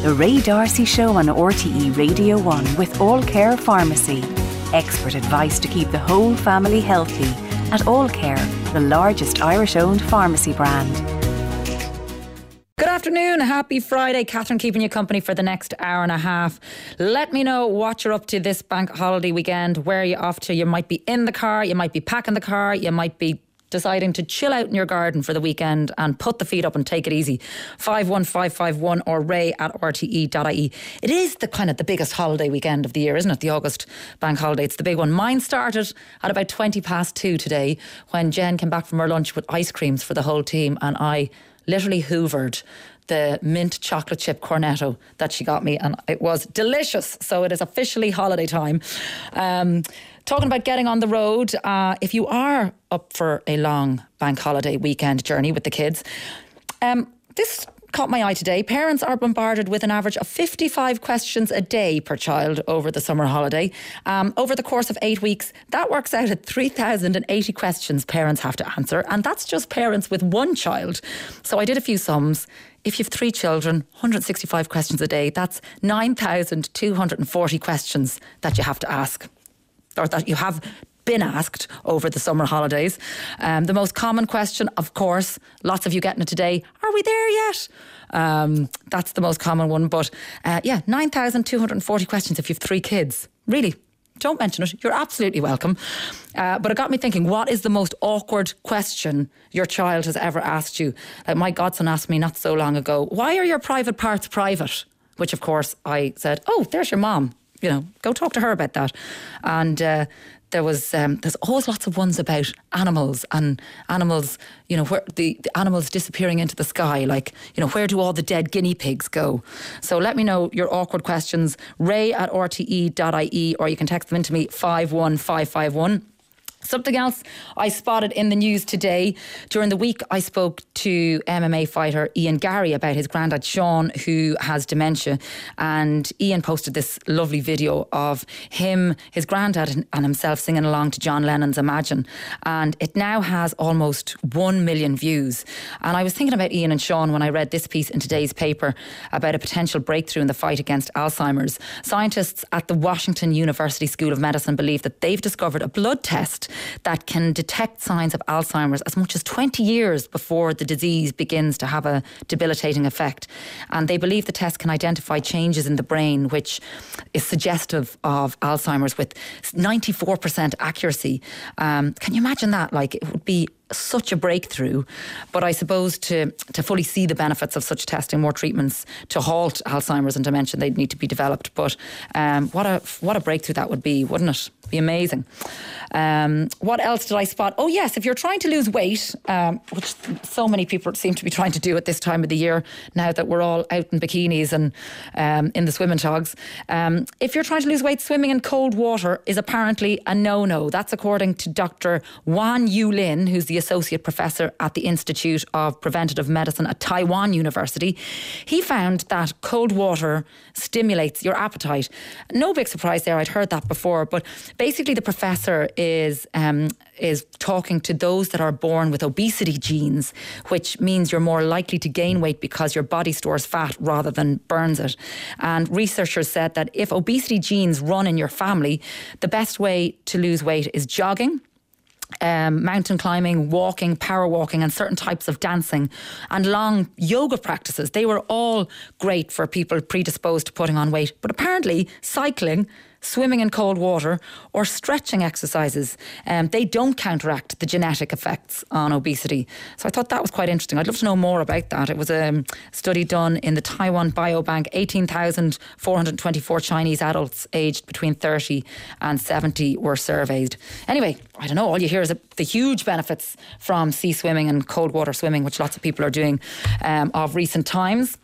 The Ray D'Arcy Show on RTE Radio 1 with All Care Pharmacy. Expert advice to keep the whole family healthy at All Care, the largest Irish-owned pharmacy brand. Good afternoon, happy Friday. Catherine keeping you company for the next hour and a half. Let me know what you're up to this bank holiday weekend, where you're off to. You might be in the car, you might be packing the car, you might be deciding to chill out in your garden for the weekend and put the feet up and take it easy. 51551 or ray@rte.ie. It is the biggest holiday weekend of the year, isn't it? The August bank holiday. It's the big one. Mine started at about 2:20 today when Jen came back from her lunch with ice creams for the whole team, and I literally hoovered the mint chocolate chip cornetto that she got me, and it was delicious. So it is officially holiday time. Talking about getting on the road, if you are up for a long bank holiday weekend journey with the kids, this caught my eye today. Parents are bombarded with an average of 55 questions a day per child over the summer holiday. Over the course of 8 weeks, that works out at 3,080 questions parents have to answer, and that's just parents with one child. So I did a few sums. If you have 3 children, 165 questions a day, that's 9,240 questions that you have to ask, or that you have been asked over the summer holidays. The most common question, of course, lots of you getting it today, are we there yet? That's the most common one. But 9,240 questions if you have 3 kids. Really, don't mention it. You're absolutely welcome. But it got me thinking, what is the most awkward question your child has ever asked you? Like my godson asked me not so long ago, why are your private parts private? Which, of course, I said, oh, there's your mom. You know, go talk to her about that. And there's always lots of ones about animals, and animals, you know, where the animals disappearing into the sky, like, you know, where do all the dead guinea pigs go? So let me know your awkward questions, ray@rte.ie, or you can text them into me, 51551. Something else I spotted in the news today. During the week, I spoke to MMA fighter Ian Garry about his granddad Sean, who has dementia. And Ian posted this lovely video of him, his granddad and himself singing along to John Lennon's Imagine. And it now has almost 1 million views. And I was thinking about Ian and Sean when I read this piece in today's paper about a potential breakthrough in the fight against Alzheimer's. Scientists at the Washington University School of Medicine believe that they've discovered a blood test that can detect signs of Alzheimer's as much as 20 years before the disease begins to have a debilitating effect. And they believe the test can identify changes in the brain, which is suggestive of Alzheimer's with 94% accuracy. Can you imagine that? Like, it would be such a breakthrough. But I suppose to fully see the benefits of such testing, more treatments to halt Alzheimer's and dementia, they'd need to be developed. But what a breakthrough that would be, wouldn't it? Be amazing. What else did I spot? Oh yes, if you're trying to lose weight, which so many people seem to be trying to do at this time of the year, now that we're all out in bikinis and in the swimming togs, if you're trying to lose weight, swimming in cold water is apparently a no-no. That's according to Dr. Wan Yu Lin, who's the Associate Professor at the Institute of Preventative Medicine at Taiwan University. He found that cold water stimulates your appetite. No big surprise there, I'd heard that before, but basically the professor is talking to those that are born with obesity genes, which means you're more likely to gain weight because your body stores fat rather than burns it. And researchers said that if obesity genes run in your family, the best way to lose weight is jogging, mountain climbing, walking, power walking, and certain types of dancing and long yoga practices. They were all great for people predisposed to putting on weight. But apparently cycling, swimming in cold water, or stretching exercises, they don't counteract the genetic effects on obesity. So I thought that was quite interesting. I'd love to know more about that. It was a study done in the Taiwan Biobank. 18,424 Chinese adults aged between 30 and 70 were surveyed. Anyway, I don't know, all you hear is the huge benefits from sea swimming and cold water swimming, which lots of people are doing of recent times.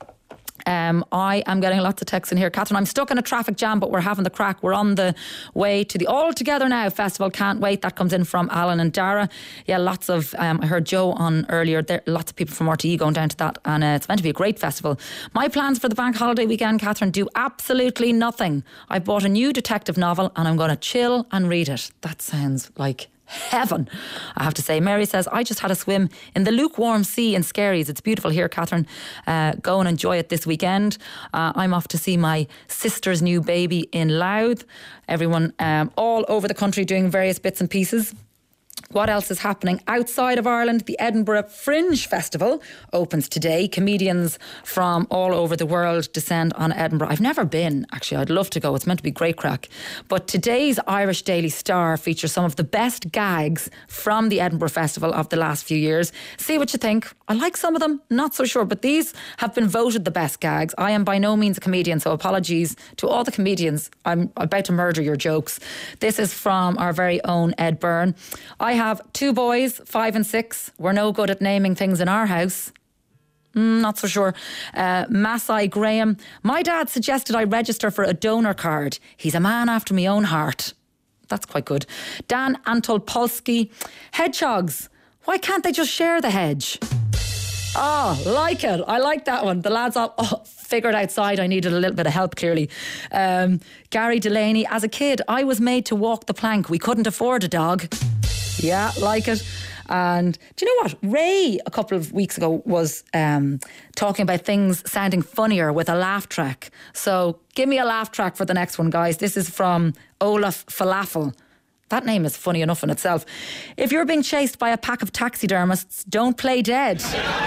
I am getting lots of texts in here. Catherine, I'm stuck in a traffic jam, but we're having the crack. We're on the way to the All Together Now festival. Can't wait. That comes in from Alan and Dara. Yeah, lots of, I heard Joe on earlier, there lots of people from RTE going down to that, and it's meant to be a great festival. My plans for the bank holiday weekend, Catherine, do absolutely nothing. I bought a new detective novel and I'm going to chill and read it. That sounds like heaven, I have to say. Mary says, I just had a swim in the lukewarm sea in Skerries. It's beautiful here, Catherine. Go and enjoy it this weekend. I'm off to see my sister's new baby in Louth. Everyone all over the country doing various bits and pieces. What else is happening outside of Ireland? The Edinburgh Fringe Festival opens today. Comedians from all over the world descend on Edinburgh. I've never been, actually. I'd love to go. It's meant to be great crack. But today's Irish Daily Star features some of the best gags from the Edinburgh Festival of the last few years. See what you think. I like some of them, not so sure, but these have been voted the best gags. I am by no means a comedian, so apologies to all the comedians. I'm about to murder your jokes. This is from our very own Ed Byrne. I have 2 boys, 5 and 6. We're no good at naming things in our house. Not so sure. Masai Graham. My dad suggested I register for a donor card. He's a man after my own heart. That's quite good. Dan Antolpolsky. Hedgehogs. Why can't they just share the hedge? Oh, like it. I like that one. The lads all figured outside I needed a little bit of help, clearly. Gary Delaney. As a kid, I was made to walk the plank. We couldn't afford a dog. Yeah, like it. And do you know what? Ray, a couple of weeks ago, was talking about things sounding funnier with a laugh track. So give me a laugh track for the next one, guys. This is from Olaf Falafel. That name is funny enough in itself. If you're being chased by a pack of taxidermists, don't play dead.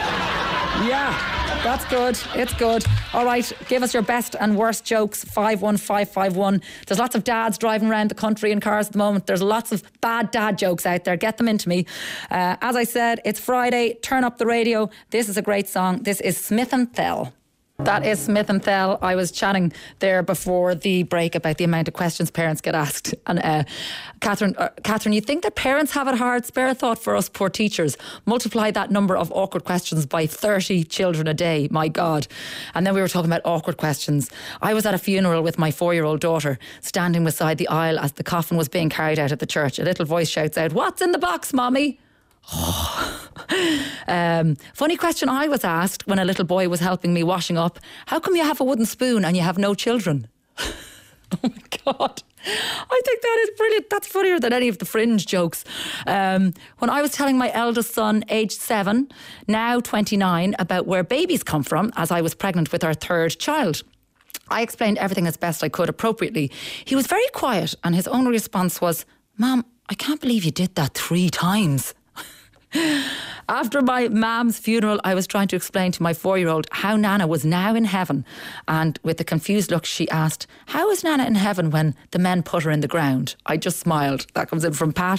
Yeah, that's good. It's good. All right, give us your best and worst jokes, 51551. There's lots of dads driving around the country in cars at the moment. There's lots of bad dad jokes out there. Get them into me. As I said, it's Friday. Turn up the radio. This is a great song. This is Smith and Thell. That is Smith and Thell. I was chatting there before the break about the amount of questions parents get asked. And Catherine, you think that parents have it hard? Spare a thought for us poor teachers. Multiply that number of awkward questions by 30 children a day. My God. And then we were talking about awkward questions. I was at a funeral with my 4-year-old daughter, standing beside the aisle as the coffin was being carried out at the church. A little voice shouts out, "What's in the box, Mommy?" Funny question I was asked when a little boy was helping me washing up. How come you have a wooden spoon and you have no children? Oh my God. I think that is brilliant. That's funnier than any of the Fringe jokes. When I was telling my eldest son, aged 7, now 29, about where babies come from, as I was pregnant with our 3rd child, I explained everything as best I could appropriately. He was very quiet and his only response was, "Mom, I can't believe you did that 3 times. After my mam's funeral, I was trying to explain to my 4-year-old how Nana was now in heaven. And with a confused look, she asked, "How is Nana in heaven when the men put her in the ground?" I just smiled. That comes in from Pat.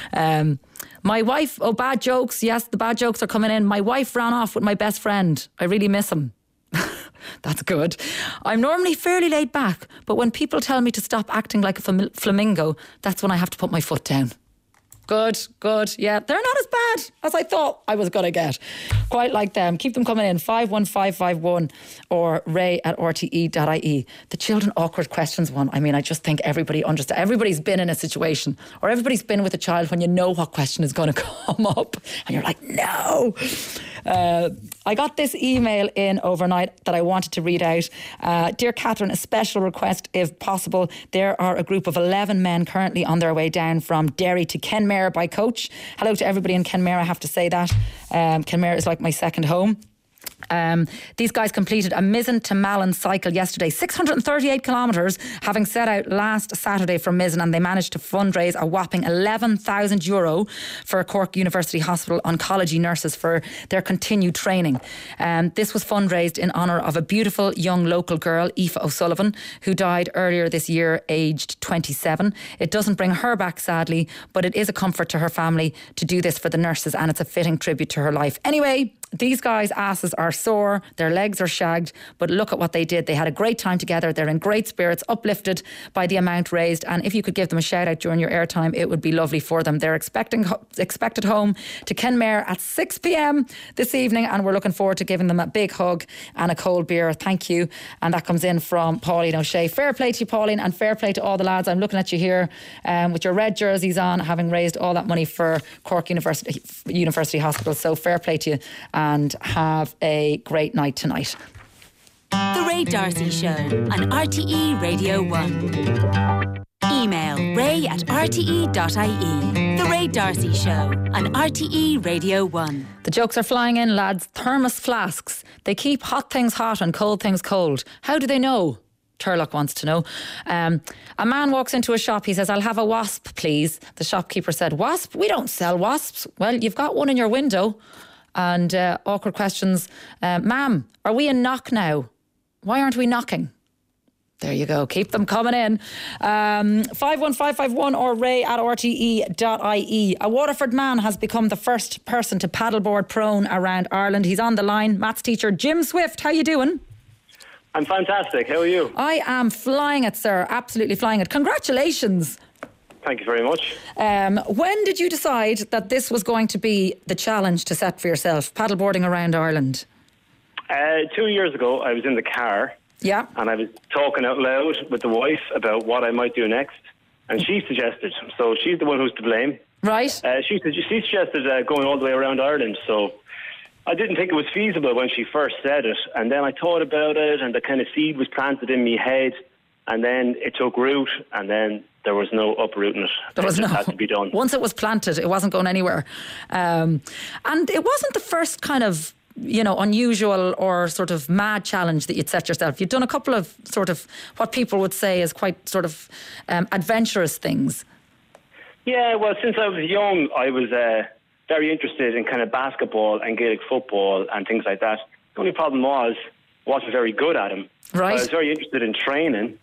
My wife, bad jokes. Yes, the bad jokes are coming in. My wife ran off with my best friend. I really miss him. That's good. I'm normally fairly laid back, but when people tell me to stop acting like a flamingo, that's when I have to put my foot down. Good. Yeah, they're not as bad as I thought I was going to get. Quite like them. Keep them coming in. 51551 or ray@rte.ie. The children awkward questions one. I mean, I just think everybody understands. Everybody's been in a situation, or everybody's been with a child when you know what question is going to come up and you're like, no. I got this email in overnight that I wanted to read out. Dear Catherine, a special request if possible. There are a group of 11 men currently on their way down from Derry to Kenmare by coach. Hello to everybody in Kenmare, I have to say that. Kenmare is like my second home. These guys completed a Mizzen to Malin cycle yesterday, 638 kilometres, having set out last Saturday from Mizzen, and they managed to fundraise a whopping €11,000 for Cork University Hospital oncology nurses for their continued training. This was fundraised in honour of a beautiful young local girl, Aoife O'Sullivan, who died earlier this year, aged 27. It doesn't bring her back, sadly, but it is a comfort to her family to do this for the nurses, and it's a fitting tribute to her life. Anyway, these guys' asses are sore, their legs are shagged, but look at what they did. They had a great time together. They're in great spirits, uplifted by the amount raised. And if you could give them a shout out during your airtime, it would be lovely for them. They're expected home to Kenmare at 6 p.m. this evening, and we're looking forward to giving them a big hug and a cold beer. Thank you. And that comes in from Pauline O'Shea. Fair play to you, Pauline, and fair play to all the lads. I'm looking at you here with your red jerseys on, having raised all that money for Cork University Hospital. So fair play to you, and have a great night tonight. The Ray D'Arcy Show on RTE Radio 1. Email ray@rte.ie. The Ray Ray D'Arcy Show on RTE Radio 1. The jokes are flying in, lads. Thermos flasks. They keep hot things hot and cold things cold. How do they know? Turlock wants to know. A man walks into a shop. He says, "I'll have a wasp, please." The shopkeeper said, "Wasp? We don't sell wasps." "Well, you've got one in your window." And awkward questions. "Ma'am, are we in knock now? Why aren't we knocking?" There you go. Keep them coming in. 51551 or ray@rte.ie. A Waterford man has become the first person to paddleboard prone around Ireland. He's on the line. Maths teacher Jim Swift. How you doing? I'm fantastic. How are you? I am flying it, sir. Absolutely flying it. Congratulations. Thank you very much. When did you decide that this was going to be the challenge to set for yourself, paddleboarding around Ireland? 2 years ago, I was in the car. Yeah. And I was talking out loud with the wife about what I might do next. And she suggested, so she's the one who's to blame. Right. She suggested going all the way around Ireland. So I didn't think it was feasible when she first said it. And then I thought about it, and the kind of seed was planted in my head. And then it took root, and then there was no uprooting it. There was it just had to be done. Once it was planted, it wasn't going anywhere. And it wasn't the first kind of, unusual or sort of mad challenge that you'd set yourself. You'd done a couple of sort of what people would say is quite sort of adventurous things. Yeah, well, since I was young, I was very interested in kind of basketball and Gaelic football and things like that. The only problem was I wasn't very good at them. Right. I was very interested in training.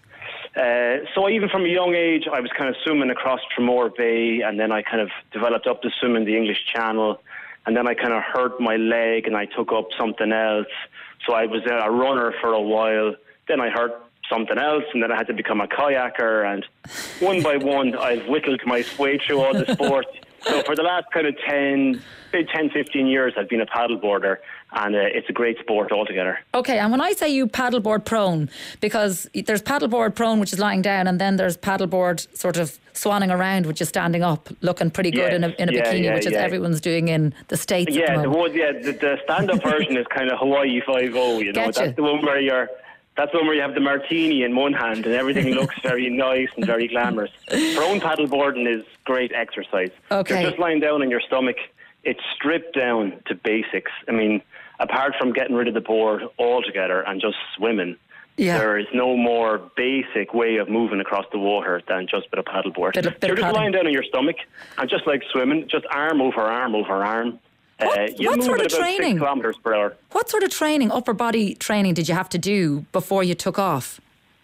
So even from a young age, I was kind of swimming across Tramore Bay, and then I kind of developed up to swim in the English Channel. And then I kind of hurt my leg and I took up something else. So I was a runner for a while. Then I hurt something else, and then I had to become a kayaker. And one by one, I've whittled my way through all the sports. So for the last kind of 10, 15 years, I've been a paddleboarder, and it's a great sport altogether. Okay, and when I say you paddleboard prone, because there's paddleboard prone, which is lying down, and then there's paddleboard sort of swanning around, which is standing up, looking pretty good in a bikini, which is everyone's doing in the States at the moment. The stand-up version is kind of Hawaii 5-0, That's the one where That's the one where you have the martini in one hand and everything looks very nice and very glamorous. Prone paddleboarding is great exercise. Okay. You're just lying down on your stomach. It's stripped down to basics. I mean, apart from getting rid of the board altogether and just swimming, there is no more basic way of moving across the water than just with a paddleboard. You're just lying down on your stomach, and just like swimming, just arm over arm over arm. What sort of training? 6 kilometres per hour. What sort of training, upper body training, did you have to do before you took off?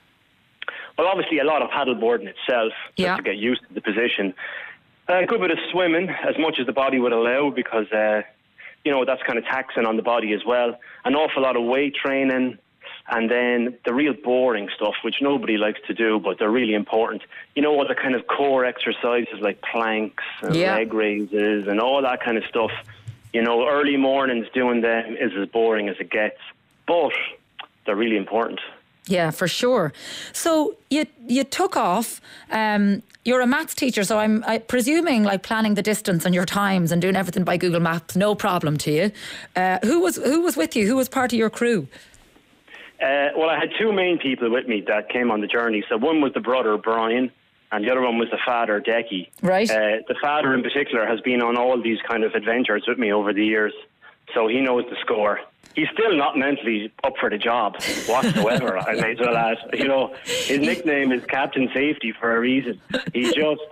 Well, obviously a lot of paddleboarding itself, just to get used to the position. A good bit of swimming, as much as the body would allow, because, that's kind of taxing on the body as well. An awful lot of weight training, and then the real boring stuff, which nobody likes to do, but they're really important. All the kind of core exercises like planks and leg raises and all that kind of stuff. Early mornings doing them is as boring as it gets, but they're really important. Yeah, for sure. So you took off. You're a maths teacher, so I'm presuming like planning the distance and your times and doing everything by Google Maps, no problem to you. Who was with you? Who was part of your crew? Well, I had two main people with me that came on the journey. So one was the brother, Brian, and the other one was the father, Decky. Right. The father in particular has been on all these kind of adventures with me over the years, so he knows the score. He's still not mentally up for the job whatsoever, I may as well add. His nickname is Captain Safety for a reason. He's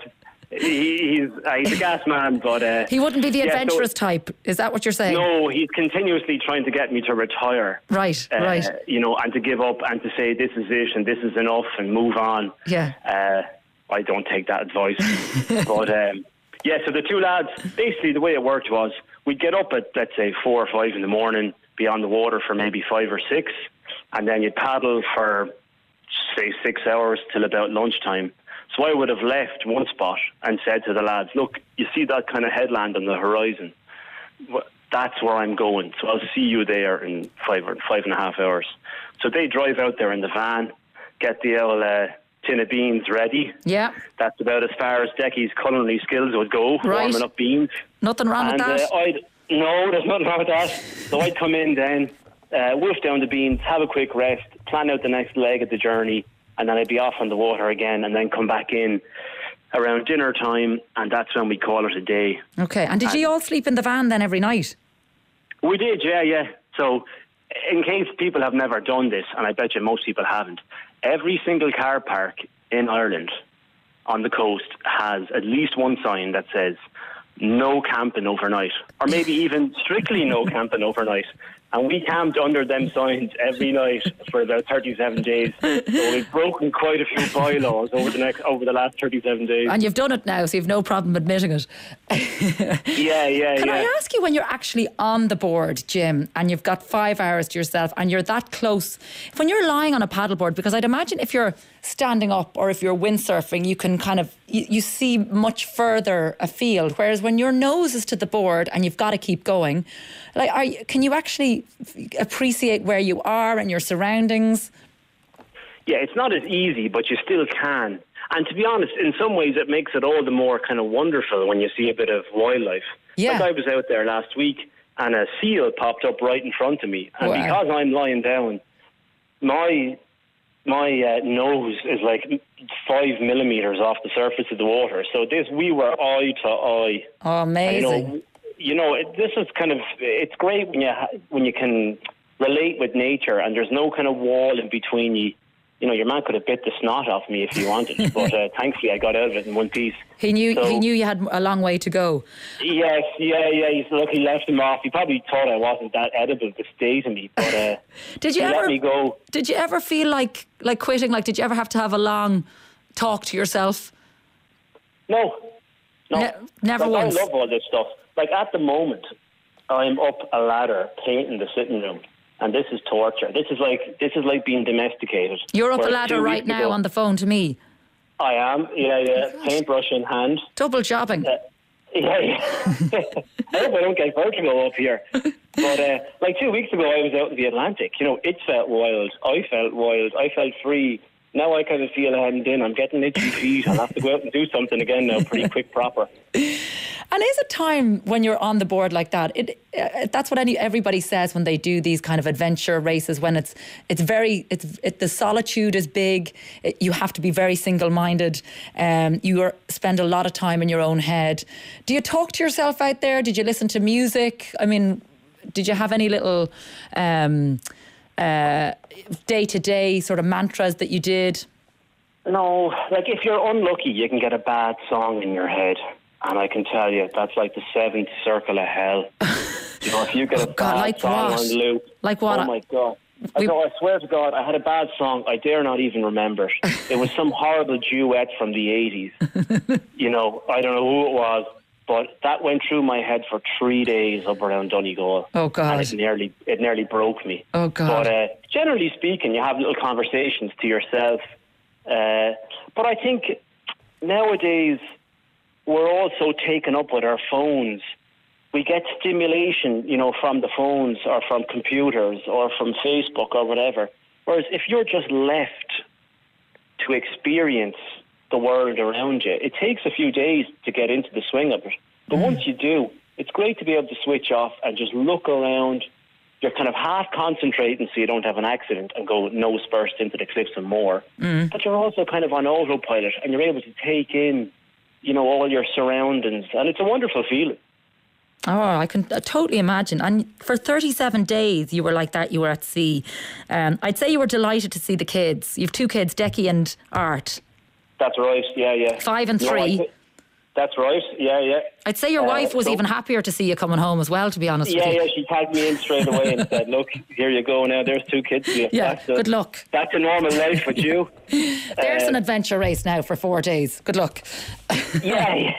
a gas man, but... he wouldn't be the adventurous type, is that what you're saying? No, he's continuously trying to get me to retire. Right. And to give up and to say this is it and this is enough and move on. Yeah. I don't take that advice. But, so the two lads, basically the way it worked was we'd get up at, let's say, 4 or 5 in the morning, be on the water for maybe 5 or 6, and then you'd paddle for, say, 6 hours till about lunchtime. So I would have left one spot and said to the lads, look, you see that kind of headland on the horizon? That's where I'm going. So I'll see you there in 5.5 hours. So they drive out there in the van, get the old tin of beans ready. Yeah. That's about as far as Decky's culinary skills would go, warming up beans. Nothing wrong with that? No, there's nothing wrong with that. So I'd come in then, wolf down the beans, have a quick rest, plan out the next leg of the journey, and then I'd be off on the water again and then come back in around dinner time, and that's when we call it a day. Okay, and did you all sleep in the van then every night? We did, yeah. So, in case people have never done this, and I bet you most people haven't, every single car park in Ireland on the coast has at least one sign that says no camping overnight, or maybe even strictly no camping overnight. And we camped under them signs every night for about 37 days. So we've broken quite a few bylaws over the last 37 days. And you've done it now, so you've no problem admitting it. Yeah. Can I ask you, when you're actually on the board, Jim, and you've got 5 hours to yourself and you're that close, when you're lying on a paddleboard, because I'd imagine if you're standing up or if you're windsurfing, you can kind of, you see much further afield, whereas when your nose is to the board and you've got to keep going, like, can you actually appreciate where you are and your surroundings? Yeah, it's not as easy, but you still can. And to be honest, in some ways it makes it all the more kind of wonderful when you see a bit of wildlife. Yeah. Like I was out there last week and a seal popped up right in front of me. And because I'm lying down, my nose is like 5 millimeters off the surface of the water. So we were eye to eye. Oh, amazing. This is kind of, it's great when you can relate with nature and there's no kind of wall in between you. You know, your man could have bit the snot off me if he wanted, but thankfully I got out of it in one piece. He knew you had a long way to go. Yes, yeah. He left him off. He probably thought I wasn't that edible to stay to me, but did you he ever let me go. Did you ever feel like quitting? Like, did you ever have to have a long talk to yourself? No. Never once. I love all this stuff. Like, at the moment, I'm up a ladder painting the sitting room. And this is torture. This is like being domesticated. You're up a ladder right now on the phone to me. I am, yeah. Paintbrush in hand. Double jobbing. Yeah. I hope I don't get vertigo up here. But like 2 weeks ago, I was out in the Atlantic. You know, it felt wild. I felt wild. I felt free. Now I kind of feel hemmed in. I'm getting itchy feet. I'll have to go out and do something again now, pretty quick, proper. And is it time when you're on the board like that? That's what everybody says when they do these kind of adventure races. When the solitude is big. You have to be very single-minded. You spend a lot of time in your own head. Do you talk to yourself out there? Did you listen to music? I mean, did you have any little day-to-day sort of mantras that you did? No, like if you're unlucky, you can get a bad song in your head. And I can tell you, that's like the 7th circle of hell. You know, if you get a bad song on loop. Like what? Oh, my God. I swear to God, I had a bad song. I dare not even remember it. It was some horrible duet from the 80s. You know, I don't know who it was. But that went through my head for 3 days up around Donegal. Oh, God. And it nearly broke me. Oh, God. But generally speaking, you have little conversations to yourself. But I think nowadays we're all so taken up with our phones. We get stimulation, you know, from the phones or from computers or from Facebook or whatever. Whereas if you're just left to experience the world around you, it takes a few days to get into the swing of it. But once you do, it's great to be able to switch off and just look around. You're kind of half concentrating so you don't have an accident and go nose first into the cliffs and more. But you're also kind of on autopilot and you're able to take in, you know, all your surroundings. And it's a wonderful feeling. Oh, I can totally imagine. And for 37 days you were like that, you were at sea. I'd say you were delighted to see the kids. You have 2 kids, Decky and Art. That's right, yeah. 5 and 3. That's right, yeah. I'd say your wife was even happier to see you coming home as well, to be honest with you. Yeah, she tagged me in straight away and said, look, here you go now, there's 2 kids for you. Yeah, good luck. That's a normal life with you. There's an adventure race now for 4 days. Good luck. Yeah.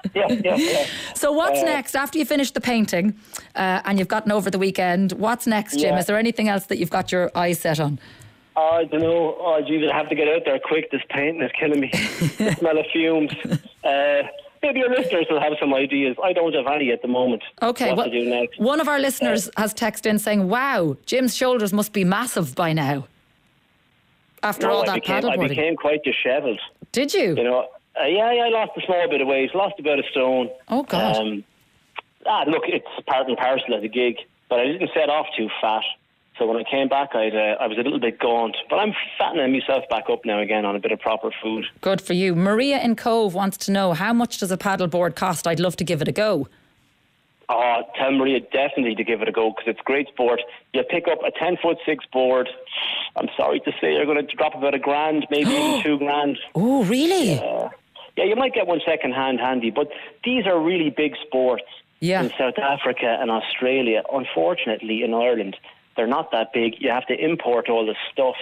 So what's next? After you finish the painting and you've gotten over the weekend, what's next, Jim? Is there anything else that you've got your eyes set on? I don't know. Oh, geez, I have to get out there quick. This painting is killing me. The smell of fumes. Maybe your listeners will have some ideas. I don't have any at the moment. Okay, what to do next. One of our listeners has texted in saying, wow, Jim's shoulders must be massive by now. After all that paddleboarding. I became quite dishevelled. Did you? You know, I lost a small bit of weight. Lost about a stone. Oh, God. Look, it's part and parcel of the gig. But I didn't set off too fat. So when I came back, I was a little bit gaunt. But I'm fattening myself back up now again on a bit of proper food. Good for you. Maria in Cove wants to know, how much does a paddleboard cost? I'd love to give it a go. Oh, tell Maria definitely to give it a go because it's great sport. You pick up a 10'6" board. I'm sorry to say you're going to drop about $1,000, maybe even $2,000. Oh, really? Yeah, you might get one second hand handy, but these are really big sports in South Africa and Australia. Unfortunately, in Ireland, they're not that big. You have to import all the stuff.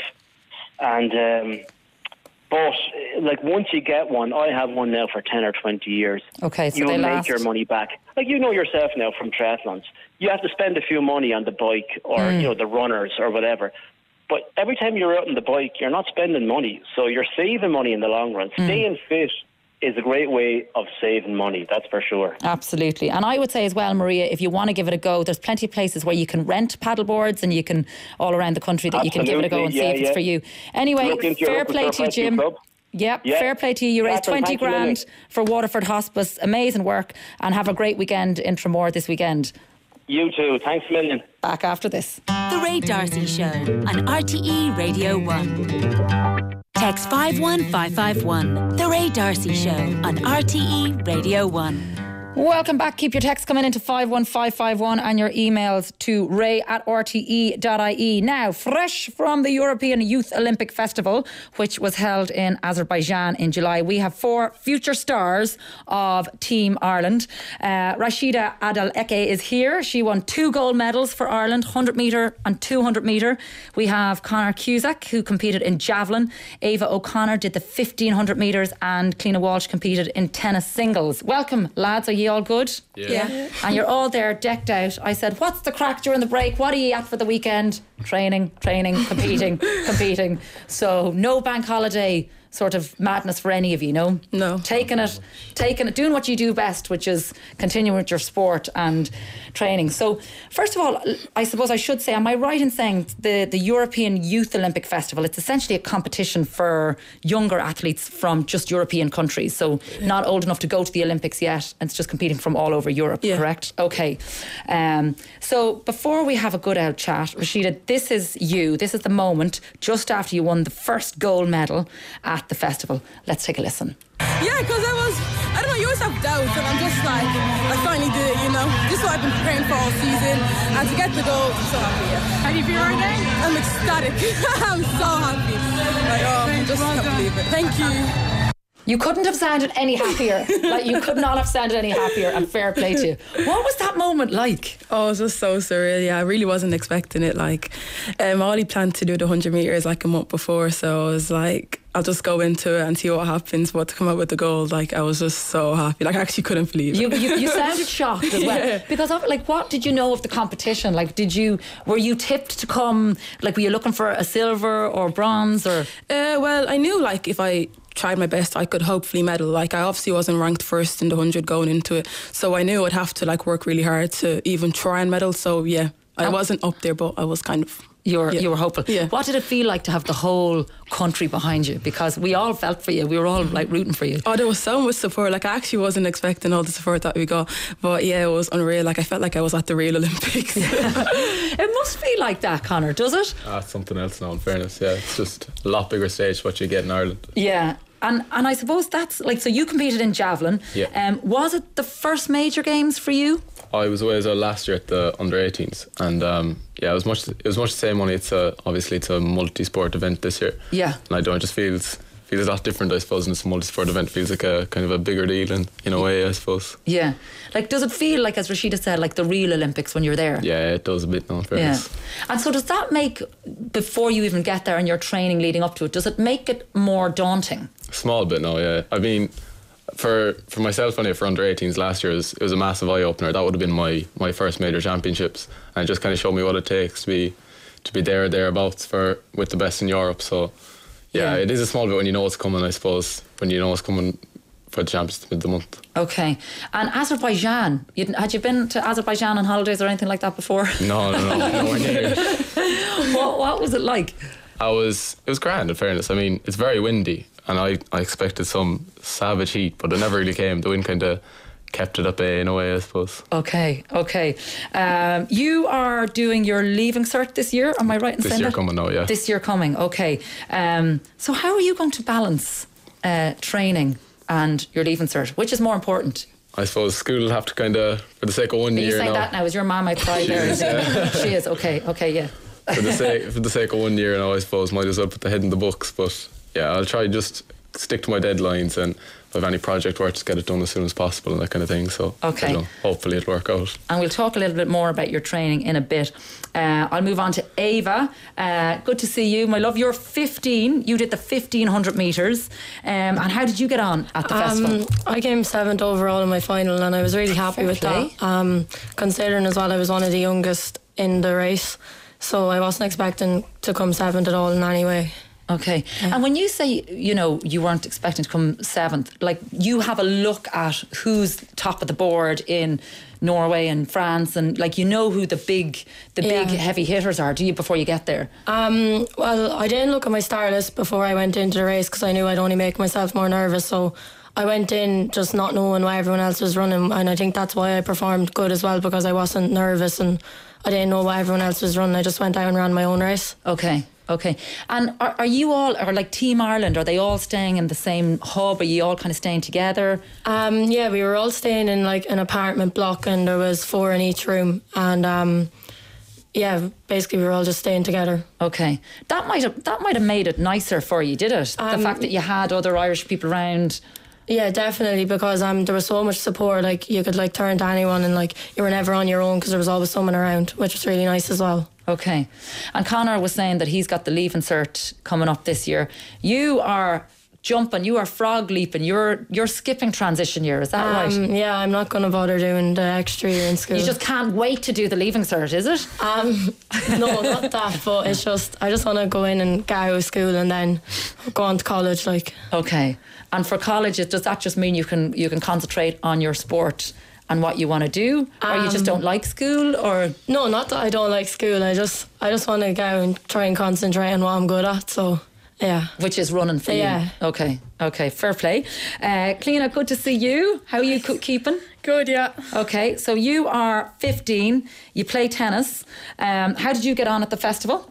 And but like once you get one, I have one now for 10 or 20 years. Okay, so you'll they make last your money back. Like you know yourself now from triathlons, you have to spend a few money on the bike or the runners or whatever. But every time you're out on the bike, you're not spending money, so you're saving money in the long run. Staying fit is a great way of saving money, that's for sure. Absolutely. And I would say as well, Maria, if you want to give it a go, there's plenty of places where you can rent paddleboards and you can, all around the country, that you can give it a go and see if it's for you. Anyway, fair play to you, Jim. Yep, fair play to you. You raised 20 grand for Waterford Hospice. Amazing work. And have a great weekend in Tramore this weekend. You too. Thanks a million. Back after this. The Ray D'Arcy Show on RTE Radio 1. Text 51551. The Ray D'Arcy Show on RTE Radio 1. Welcome back. Keep your texts coming into 51551 and your emails to ray@rte.ie. Now, fresh from the European Youth Olympic Festival, which was held in Azerbaijan in July, we have 4 future stars of Team Ireland. Rashida Adal-Eke is here. She won 2 gold medals for Ireland, 100 metre and 200 metre. We have Conor Cusack, who competed in javelin. Ava O'Connor did the 1500 metres, and Cliona Walsh competed in tennis singles. Welcome, lads. Are you all good? Yeah. And you're all there decked out. I said, what's the crack during the break? What are you at for the weekend? Training, competing. So no bank holiday sort of madness for any of you, no? No. Taking it, doing what you do best, which is continuing with your sport and training. So first of all, I suppose I should say, am I right in saying the European Youth Olympic Festival, it's essentially a competition for younger athletes from just European countries, so not old enough to go to the Olympics yet, and it's just competing from all over Europe, correct? Okay. So before we have a good old chat, Rashida, this is the moment just after you won the first gold medal at the festival. Let's take a listen. Yeah, because I don't know, you always have doubts, and I'm just like, I finally did it, you know. This is what I've been preparing for all season, and to get the goal, I'm so happy. How do you feel right now? I'm ecstatic. I'm so happy. Like, I just can't believe it. Thank you. You couldn't have sounded any happier. Like, you could not have sounded any happier, and fair play to you. What was that moment like? Oh, it was just so surreal. Yeah, I really wasn't expecting it. Like, Ollie planned to do the 100 metres like a month before, so I was like, I'll just go into it and see what happens. But to come out with the gold, like, I was just so happy. Like, I actually couldn't believe it. You sounded shocked as well. Yeah. Because of, like, what did you know of the competition? Like, were you tipped to come? Like, were you looking for a silver or bronze or? Well, I knew, like, if I tried my best, I could hopefully medal. Like, I obviously wasn't ranked first in the 100 going into it, so I knew I'd have to like work really hard to even try and medal. So yeah, I wasn't up there, but I was kind of. You were hopeful. Yeah. What did it feel like to have the whole country behind you? Because we all felt for you. We were all like rooting for you. Oh, there was so much support. Like, I actually wasn't expecting all the support that we got. But yeah, it was unreal. Like, I felt like I was at the real Olympics. It must feel like that, Conor, does it? It's something else now, in fairness. Yeah, it's just a lot bigger stage what you get in Ireland. Yeah. And I suppose that's like, so you competed in javelin. Yeah. Was it the first major games for you? I was away as well last year at the under-18s, and it was much the same. Only it's a multi-sport event this year. Yeah. And I don't just feels a lot different, I suppose, and it's a multi-sport event. Feels like a kind of a bigger deal in a way, I suppose. Yeah. Like, does it feel like, as Rashida said, like the real Olympics when you're there? Yeah, it does a bit now, in fairness. Yeah. And so does that make, before you even get there and your training leading up to it, does it make it more daunting? A small bit now, yeah. I mean, for myself, anyway, for under-18s last year, it was a massive eye-opener. That would have been my first major championships, and it just kind of showed me what it takes to be there or thereabouts with the best in Europe. So yeah, it is a small bit when you know what's coming, I suppose, when you know what's coming for the Champions of the month. Okay. And Azerbaijan, had you been to Azerbaijan on holidays or anything like that before? No, nowhere near. What was it like? It was grand, in fairness. I mean, it's very windy, and I expected some savage heat, but it never really came. The wind kind of kept it at bay in a way, I suppose. Okay. You are doing your leaving cert this year, am I right in saying that? This year coming now, yeah. This year coming, okay. So how are you going to balance training and your leaving cert? Which is more important? I suppose school will have to kind of, for the sake of 1 year now. You saying that now? Is your mum outside there? She is, okay, yeah. For the sake of 1 year now, I suppose, might as well put the head in the books. But yeah, I'll try just stick to my deadlines, and if I have any project work, just get it done as soon as possible and that kind of thing. So okay. Hopefully it'll work out. And we'll talk a little bit more about your training in a bit. I'll move on to Ava. Good to see you, my love. You're 15. You did the 1500 metres. And how did you get on at the festival? I came 7th overall in my final, and I was really happy with that. Considering as well I was one of the youngest in the race, so I wasn't expecting to come 7th at all in any way. Okay. Yeah. And when you say, you weren't expecting to come 7th, like, you have a look at who's top of the board in Norway and France, and like, who the big heavy hitters are, do you, before you get there? Well, I didn't look at my star list before I went into the race, because I knew I'd only make myself more nervous, so I went in just not knowing why everyone else was running, and I think that's why I performed good as well, because I wasn't nervous and I didn't know why everyone else was running. I just went out and ran my own race. Okay. And are you all, or like Team Ireland, are they all staying in the same hub? Are you all kind of staying together? Yeah, we were all staying in like an apartment block, and there was 4 in each room, and yeah, basically we were all just staying together. Okay. That might have made it nicer for you, did it? The fact that you had other Irish people around. Yeah, definitely, because there was so much support. Like, you could like turn to anyone, and like, you were never on your own because there was always someone around, which was really nice as well. Okay. And Conor was saying that he's got the leaving cert coming up this year. You are jumping, you are frog leaping, you're skipping transition year, is that right? Yeah, I'm not going to bother doing the extra year in school. You just can't wait to do the leaving cert, is it? No, not that, but it's just, I just want to go in and get out of school and then go on to college, like. Okay. And for college, does that just mean you can concentrate on your sport and what you want to do, or you just don't like school? Or no, not that I don't like school. I just want to go and try and concentrate on what I'm good at. So yeah, which is running for you. Okay, fair play. Cliona, good to see you. How are you keeping? Good, yeah. Okay, so you are 15. You play tennis. How did you get on at the festival?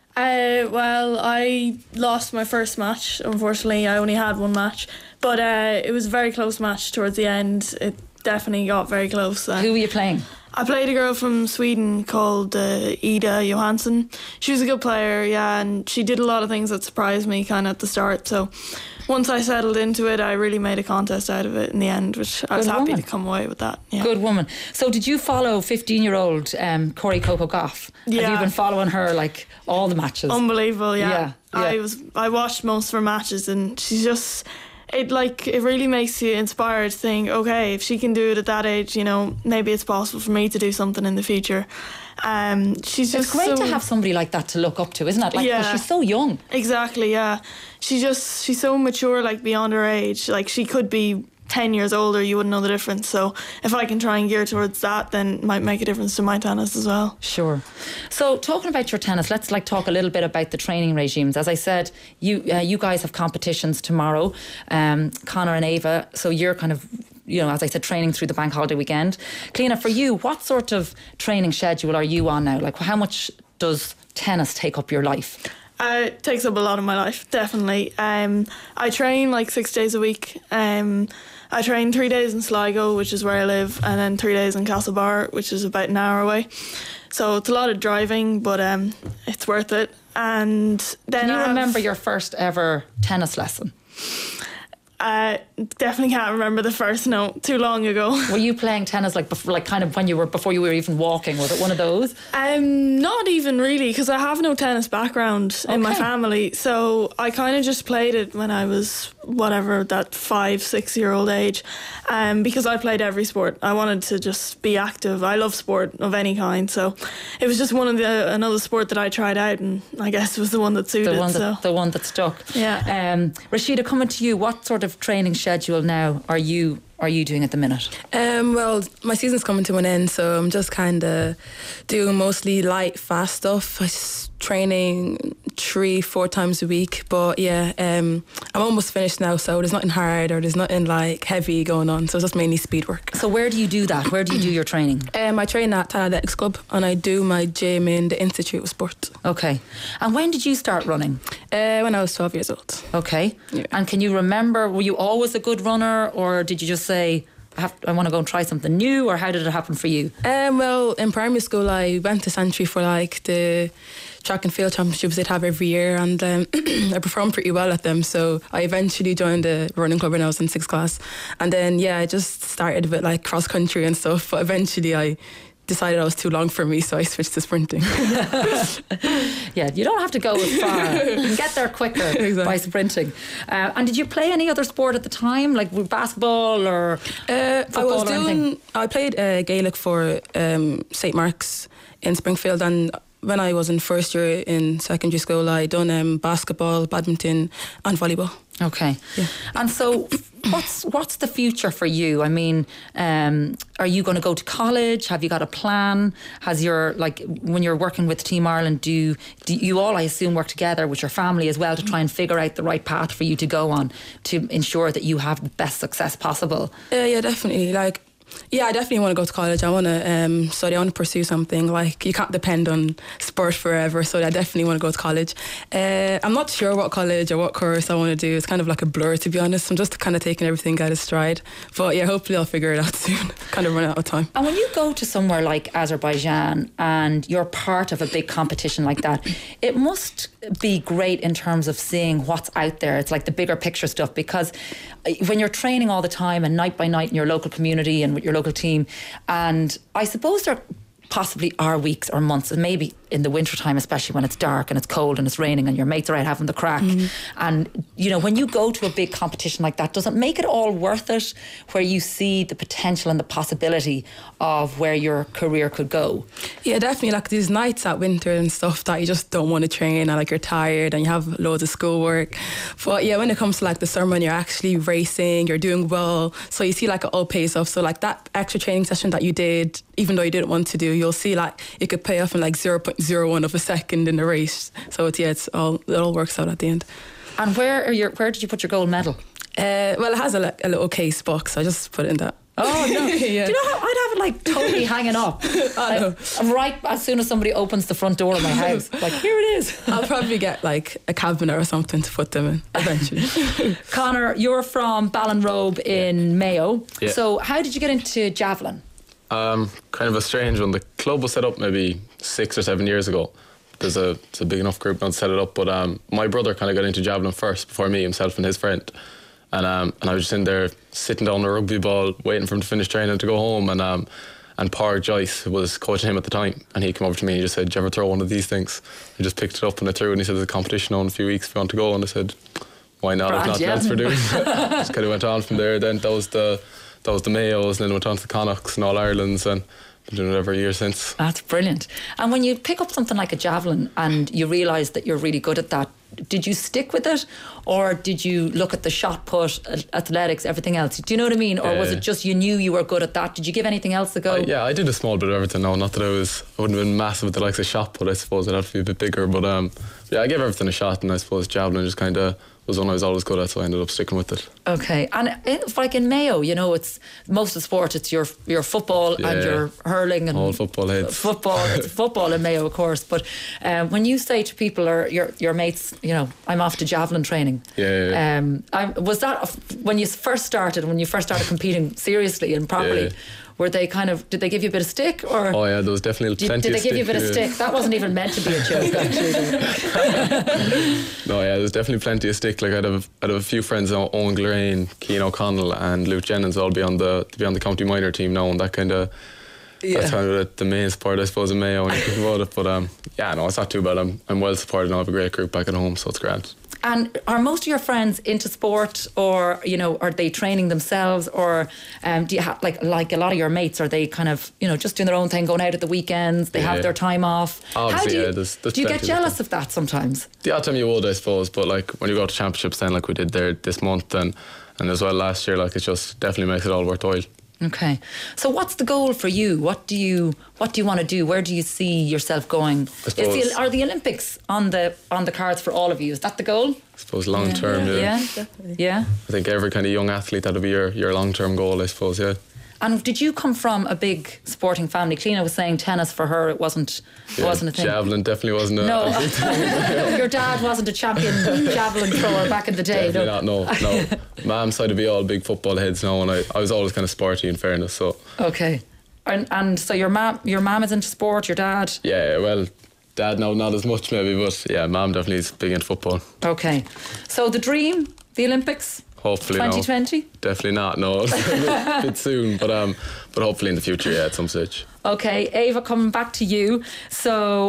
Well, I lost my first match. Unfortunately, I only had one match, but it was a very close match towards the end. It definitely got very close. Who were you playing? I played a girl from Sweden called Ida Johansson. She was a good player, yeah, and she did a lot of things that surprised me kind of at the start. So once I settled into it, I really made a contest out of it in the end, which I was happy to come away with that. Yeah. Good woman. So did you follow 15-year-old Corey Coco Goff? Yeah. Have you been following her like all the matches? Unbelievable, yeah. I watched most of her matches, and she's just... It really makes you inspired to think, okay, if she can do it at that age, maybe it's possible for me to do something in the future. She's just it's great to have somebody like that to look up to, isn't it? Like, yeah. 'Cause she's so young. Exactly, yeah. She's so mature, like, beyond her age. Like, she could be 10 years older, you wouldn't know the difference. So if I can try and gear towards that, then it might make a difference to my tennis as well. Sure. So talking about your tennis, let's talk a little bit about the training regimes. As I said, you guys have competitions tomorrow, Conor and Ava. So you're kind of, as I said, training through the bank holiday weekend. Cliona, for you, what sort of training schedule are you on now? Like, how much does tennis take up your life? It takes up a lot of my life, definitely. I train like 6 days a week. I train 3 days in Sligo, which is where I live, and then 3 days in Castlebar, which is about an hour away. So it's a lot of driving, but it's worth it. And then can you remember your first ever tennis lesson? I definitely can't remember the first note. Too long ago. Were you playing tennis before you were even walking? Was it one of those? Not even really, because I have no tennis background in my family. So I kind of just played it when I was that 5-6 year old age, because I played every sport. I wanted to just be active. I love sport of any kind, so it was just another sport that I tried out, and I guess it was the one that suited. The one that stuck. Yeah. Rashida, coming to you, what sort of training schedule now are you are you doing at the minute? Well, my season's coming to an end, so I'm just kind of doing mostly light, fast stuff. I'm training 3-4 times a week, but yeah, I'm almost finished now, so there's nothing hard or there's nothing like heavy going on, so it's just mainly speed work. So where do you do that? Where do you do your training? I train at Tala Athletics Club, and I do my gym in the Institute of Sport. Okay. And when did you start running? When I was 12 years old. Okay. Yeah. And can you remember, were you always a good runner, or did you just say, I want to go and try something new, or how did it happen for you? Well, in primary school I went to Santry for like the track and field championships they'd have every year, and I performed pretty well at them, so I eventually joined the running club when I was in 6th class, and then I just started a bit like cross country and stuff, but eventually I decided I was too long for me, so I switched to sprinting. Yeah, you don't have to go as far. You can get there quicker by sprinting. And did you play any other sport at the time, like basketball or football? I played Gaelic for St. Mark's in Springfield, and when I was in first year in secondary school, I done basketball, badminton and volleyball. Okay. Yeah. And so what's the future for you? I mean, are you going to go to college? Have you got a plan? Has your, like, when you're working with Team Ireland, do you all, I assume, work together with your family as well to try and figure out the right path for you to go on to ensure that you have the best success possible? Yeah, definitely. I definitely want to go to college. I want to study. I want to pursue something. Like, you can't depend on sport forever, so I definitely want to go to college. I'm not sure what college or what course I want to do. It's kind of like a blur, to be honest. I'm just kind of taking everything out of stride. But yeah, hopefully I'll figure it out soon. Kind of run out of time. And when you go to somewhere like Azerbaijan and you're part of a big competition like that, it must be great in terms of seeing what's out there. It's like the bigger picture stuff, because when you're training all the time and night by night in your local community and with your local team, and I suppose there possibly are weeks or months, and maybe in the wintertime, especially when it's dark and it's cold and it's raining and your mates are out having the crack. And, you know, when you go to a big competition like that, does it make it all worth it, where you see the potential and the possibility of where your career could go? Yeah, definitely. Like, these nights at winter and stuff that you just don't want to train, and like you're tired and you have loads of schoolwork. But yeah, when it comes to like the summer when you're actually racing, you're doing well, so you see like it all pays off. So like that extra training session that you did, even though you didn't want to do, you'll see like it could pay off in like 0.01 of a second in the it all works out at the end. And where did you put your gold medal? Well, it has a little case box, so I just put it in that. Oh no! Yeah. Do you know how I'd have it like totally hanging up? Right as soon as somebody opens the front door of my house, like, here it is. I'll probably get like a cabinet or something to put them in eventually. Conor, you're from Ballinrobe in Mayo. Yeah. So how did you get into javelin? Kind of a strange one. The club was set up maybe 6 or 7 years ago. It's a big enough group now to set it up. But my brother kind of got into javelin first before me, himself and his friend. And I was just in there sitting down on a rugby ball, waiting for him to finish training to go home. And Park Joyce was coaching him at the time, and he came over to me and he just said, "Do you ever throw one of these things?" I just picked it up and I threw it, and he said, "There's a competition on in a few weeks if you want to go." And I said, "Why not? I've nothing else for doing." Just kind of went on from there. Then that was the Mayos, and then went on to the Connachts and All Irelands, and been doing it every year since. That's brilliant. And when you pick up something like a javelin and you realise that you're really good at that, did you stick with it, or did you look at the shot put, athletics, everything else? Do you know what I mean? Or was it just you knew you were good at that? Did you give anything else a go? Yeah, I did a small bit of everything. No, not that I wouldn't have been massive with the likes of shot put. I suppose I'd have to be a bit bigger. But yeah, I gave everything a shot, and I suppose javelin just kind of was one I was always good at, so I ended up sticking with it. Okay, and it's like in Mayo, you know, it's most of the sport. It's your football and your hurling and all football heads. It's football in Mayo, of course. But when you say to people or your mates, you know, I'm off to javelin training. Yeah. Was that when you first started competing seriously and properly? Yeah. Were they did they give you a bit of stick, or? Oh yeah, there was definitely plenty of stick. Did they give you a bit of stick? That wasn't even meant to be a joke, actually. No, yeah, there's definitely plenty of stick. Like I'd have a few friends, Owen Glerain, Cian O'Connell and Luke Jennings, all be on the county minor team now, and that kind of that's kind of the main sport, I suppose, in Mayo when you think about it. But yeah, no, it's not too bad. I'm well supported and I have a great group back at home, so it's grand. And are most of your friends into sport, or are they training themselves, or do you have like a lot of your mates? Are they kind of just doing their own thing, going out at the weekends? They have their time off. Obviously, do you get jealous of that sometimes? The odd time you would, I suppose, but like when you go to championships, then like we did there this month and as well last year, like it just definitely makes it all worthwhile. Okay, so what's the goal for you? What do you want to do? Where do you see yourself going? Are the Olympics on the cards for all of you? Is that the goal? I suppose long term, definitely. Yeah. I think every kind of young athlete, that'll be your long term goal, I suppose. Yeah. And did you come from a big sporting family? Cliona was saying tennis for her, it wasn't a thing. Javelin definitely wasn't a big thing. Your dad wasn't a champion javelin thrower back in the day. Definitely not, no. Mum's side would be all big football heads now, and I was always kind of sporty in fairness. So. Okay. And so your mum is into sport, your dad? Yeah, well, dad no, not as much maybe, but yeah, mum definitely is big into football. Okay. So the dream, the Olympics? Hopefully 2020? No. Definitely not, no. It's a bit soon, but hopefully in the future, yeah, at some stage. Okay, Ava, coming back to you. So,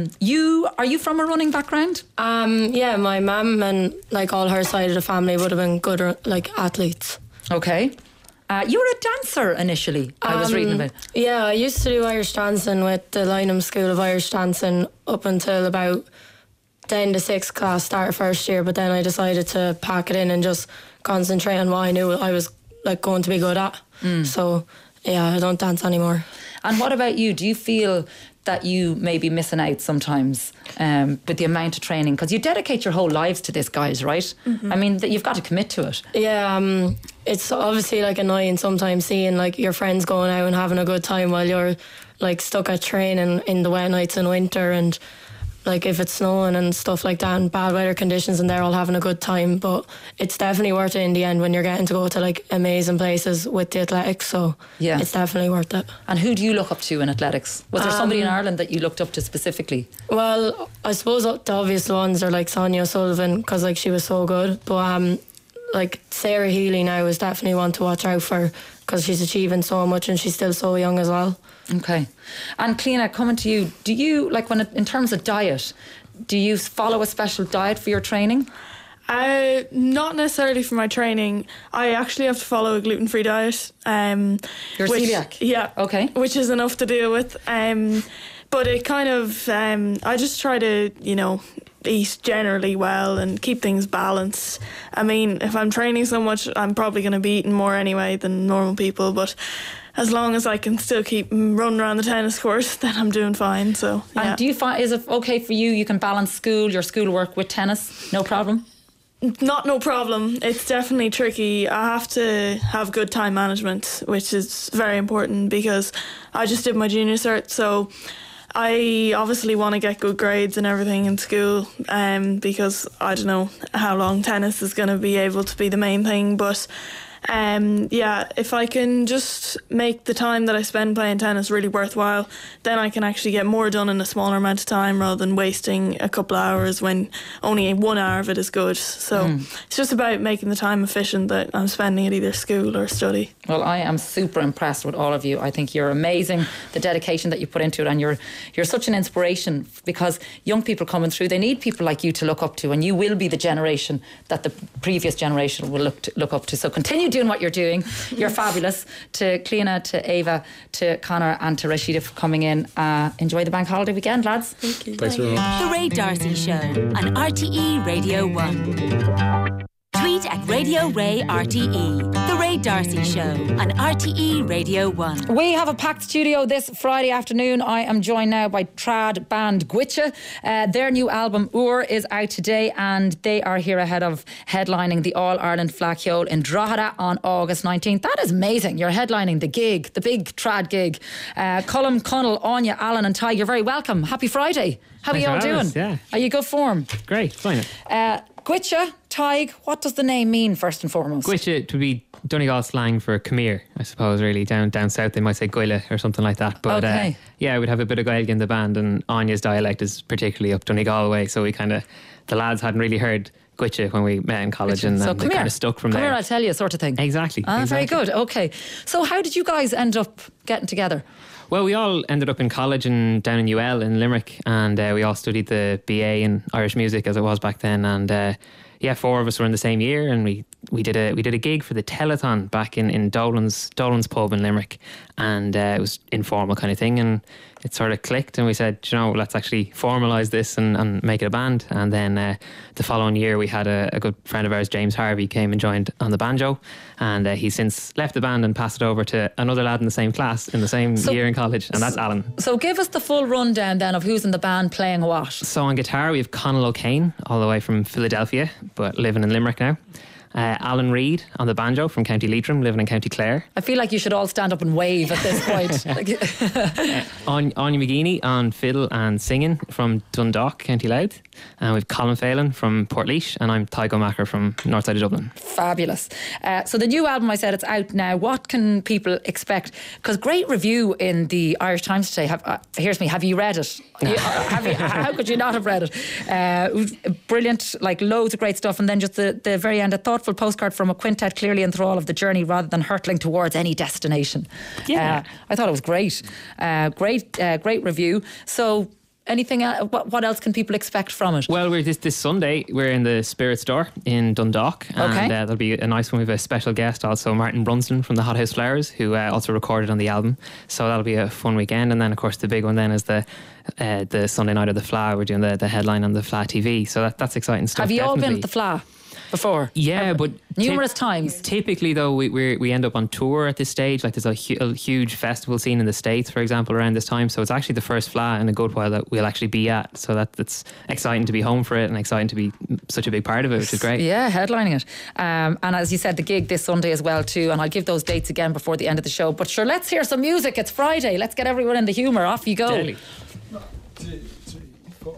are you from a running background? Yeah, my mum and like all her side of the family would have been good like athletes. Okay. You were a dancer initially, I was reading about. Yeah, I used to do Irish dancing with the Lynham School of Irish Dancing up until about 10 to 6th class, start first year, but then I decided to pack it in and just concentrate on what I knew I was like going to be good at. So yeah, I don't dance anymore. And what about you? Do you feel that you may be missing out sometimes with the amount of training? Because you dedicate your whole lives to this, guys, right? Mm-hmm. I mean, you've got to commit to it. Yeah, it's obviously like annoying sometimes seeing like your friends going out and having a good time while you're like stuck at training in the wet nights in winter, and like if it's snowing and stuff like that and bad weather conditions, and they're all having a good time. But it's definitely worth it in the end when you're getting to go to like amazing places with the athletics. So yeah, it's definitely worth it. And who do you look up to in athletics? Was there somebody in Ireland that you looked up to specifically? Well, I suppose the obvious ones are like Sonia O'Sullivan, because like she was so good. But like Sarah Healy now is definitely one to watch out for, because she's achieving so much and she's still so young as well. Okay. And Cliona, coming to you, do you, like, in terms of diet, do you follow a special diet for your training? Not necessarily for my training. I actually have to follow a gluten-free diet. You're celiac? Yeah. Okay. Which is enough to deal with. But it kind of, I just try to, eat generally well and keep things balanced. I mean, if I'm training so much, I'm probably going to be eating more anyway than normal people, but as long as I can still keep running around the tennis court, then I'm doing fine. So, yeah. And do you find, is it okay for you? You can balance your schoolwork with tennis, no problem? Not no problem. It's definitely tricky. I have to have good time management, which is very important, because I just did my junior cert, so I obviously want to get good grades and everything in school, because I don't know how long tennis is going to be able to be the main thing, but yeah, if I can just make the time that I spend playing tennis really worthwhile, then I can actually get more done in a smaller amount of time rather than wasting a couple of hours when only 1 hour of it is good. So it's just about making the time efficient that I'm spending at either school or study. Well, I am super impressed with all of you. I think you're amazing, the dedication that you put into it, and you're such an inspiration, because young people coming through, they need people like you to look up to, and you will be the generation that the previous generation will look up to. So continue doing what you're doing. You're fabulous. To Cliona, to Ava, to Conor and to Rashida for coming in. Enjoy the bank holiday weekend, lads. Thank you. Thanks very much. The Ray D'Arcy Show on RTE Radio 1. Tweet at Radio Ray RTE. The Ray D'Arcy Show on RTE Radio 1. We have a packed studio this Friday afternoon. I am joined now by trad band Gwitcha. Their new album Ur is out today, and they are here ahead of headlining the All Ireland Flacciol in Drogheda on August 19th. That is amazing. You're headlining the gig, the big trad gig. Colm, Connell, Anya, Alan and Ty, you're very welcome. Happy Friday. How are you all doing? Yeah. Are you good form? Great, fine. Gwitcha, Tig, what does the name mean first and foremost? Gwitcha would be Donegal slang for come here, I suppose, really. Down south they might say Gwilla or something like that. But okay. Yeah, we'd have a bit of Gaelic in the band, and Anya's dialect is particularly up Donegal way, so we kind of, the lads hadn't really heard Gwitcha when we met in college, and So they come kind here. of stuck from Come there. here, I'll tell you, sort of thing. Exactly. Very exactly. good. Okay. So how did you guys end up getting together? Well, we all ended up in college and down in UL in Limerick, and we all studied the BA in Irish music as it was back then. And yeah, 4 of us were in the same year, and we did a gig for the telethon back in Dolan's pub in Limerick, and it was informal kind of thing, and it sort of clicked, and we said, you know, let's actually formalise this and make it a band. And then the following year we had a good friend of ours, James Harvey, came and joined on the banjo, and he's since left the band and passed it over to another lad in the same class in the same year in college, and that's Alan. So give us the full rundown then of who's in the band playing what. So on guitar we have Conal O'Kane, all the way from Philadelphia but living in Limerick now. Alan Reid on the banjo from County Leitrim, living in County Clare. I feel like you should all stand up and wave at this point. Anya McGeaney on fiddle and singing from Dundalk, County Louth. And we've Colin Phelan from Portlaoise, and I'm Tygo Macker from north side of Dublin. Fabulous. So the new album, I said it's out now. What can people expect? Because great review in the Irish Times today. Here's me. Have you read it? How could you not have read it? Brilliant, like loads of great stuff. And then just the very end, a thoughtful postcard from a quintet clearly enthralled of the journey rather than hurtling towards any destination. Yeah. I thought it was great. Great review. So anything else, what else can people expect from it? Well, we're this Sunday we're in the Spirit Store in Dundalk, and that'll be a nice one. We have a special guest also, Martin Brunson from the Hot House Flowers, who also recorded on the album, so that'll be a fun weekend. And then of course the big one then is the Sunday night of the Fla. We're doing the headline on the Fla TV, so that's exciting stuff. Have you all been definitely. at the Fla before? Yeah, but numerous times. Typically, though, we end up on tour at this stage. Like there's a huge festival scene in the States, for example, around this time. So it's actually the first Fla in a good while that we'll actually be at. So that's exciting to be home for it, and exciting to be such a big part of it, which is great. Yeah, headlining it. And as you said, the gig this Sunday as well too. And I'll give those dates again before the end of the show. But sure, let's hear some music. It's Friday. Let's get everyone in the humour. Off you go. Daily. 1, 2, 3, 4.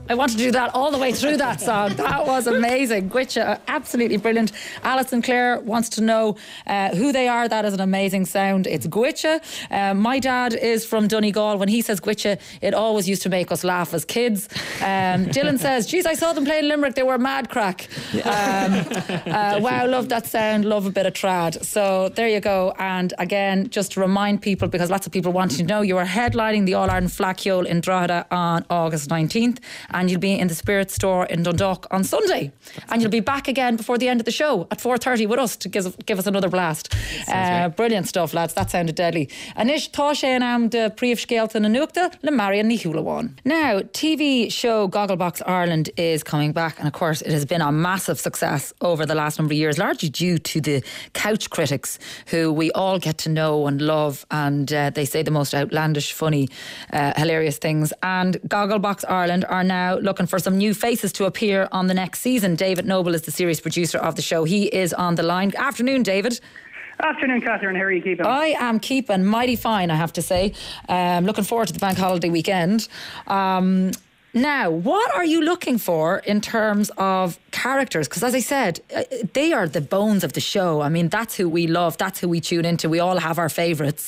I wanted to do that all the way through that song. That was amazing. Gwitcha, absolutely brilliant. Alison Clare wants to know who they are. That is an amazing sound. It's Gwitcha. My dad is from Donegal. When he says Gwitcha, it always used to make us laugh as kids. Dylan says, geez, I saw them play in Limerick. They were mad crack. Wow, love that sound. Love a bit of trad. So there you go. And again, just to remind people, because lots of people wanting to know, you are headlining the All-Ireland Flacciol in Drogheda on August 19th, and you'll be in the Spirit Store in Dundalk on Sunday. And you'll be back again before the end of the show at 4:30 with us to give us another blast. Brilliant stuff, lads. That sounded deadly. Anish Toshe and am de Príomh Skealta na Nuachta le Marion ni Hulawan. Now, TV show Gogglebox Ireland is coming back, and of course it has been a massive success over the last number of years, largely due to the couch critics who we all get to know and love, and they say the most outlandish, funny, hilarious things. And Gogglebox Ireland are now looking for some new faces to appear on the next season. David Noble is the series producer of the show. He is on the line. Afternoon, David. Afternoon, Catherine. How are you keeping? I am keeping mighty fine, I have to say. Looking forward to the bank holiday weekend. Now, what are you looking for in terms of characters? Because as I said, they are the bones of the show. I mean, that's who we love. That's who we tune into. We all have our favourites.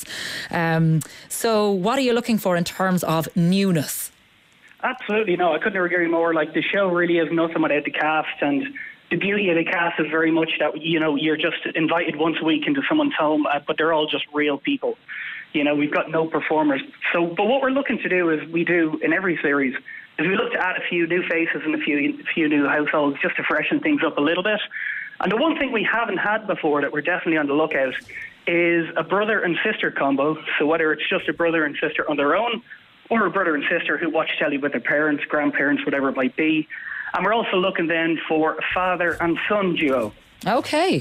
So what are you looking for in terms of newness? Absolutely. No, I couldn't agree more. Like, the show really is nothing without the cast, and the beauty of the cast is very much that, you know, you're just invited once a week into someone's home, but they're all just real people. You know, we've got no performers. So, but what we're looking to do is we do in every series is we look to add a few new faces and a few new households just to freshen things up a little bit. And the one thing we haven't had before that we're definitely on the lookout is a brother and sister combo. So whether it's just a brother and sister on their own or a brother and sister who watch telly with their parents, grandparents, whatever it might be. And we're also looking then for a father and son duo. Okay.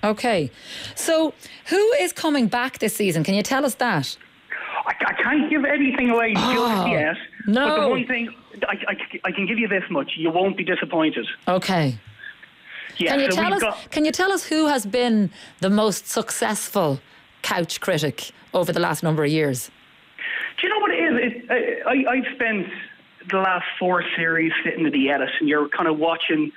So who is coming back this season? Can you tell us that? I can't give anything away just yet. No. But the one thing, I can give you this much. You won't be disappointed. Okay. Yeah, Can you tell us who has been the most successful couch critic over the last number of years? Do you know what it is? I've spent the last 4 series sitting at the edit, and you're kind of watching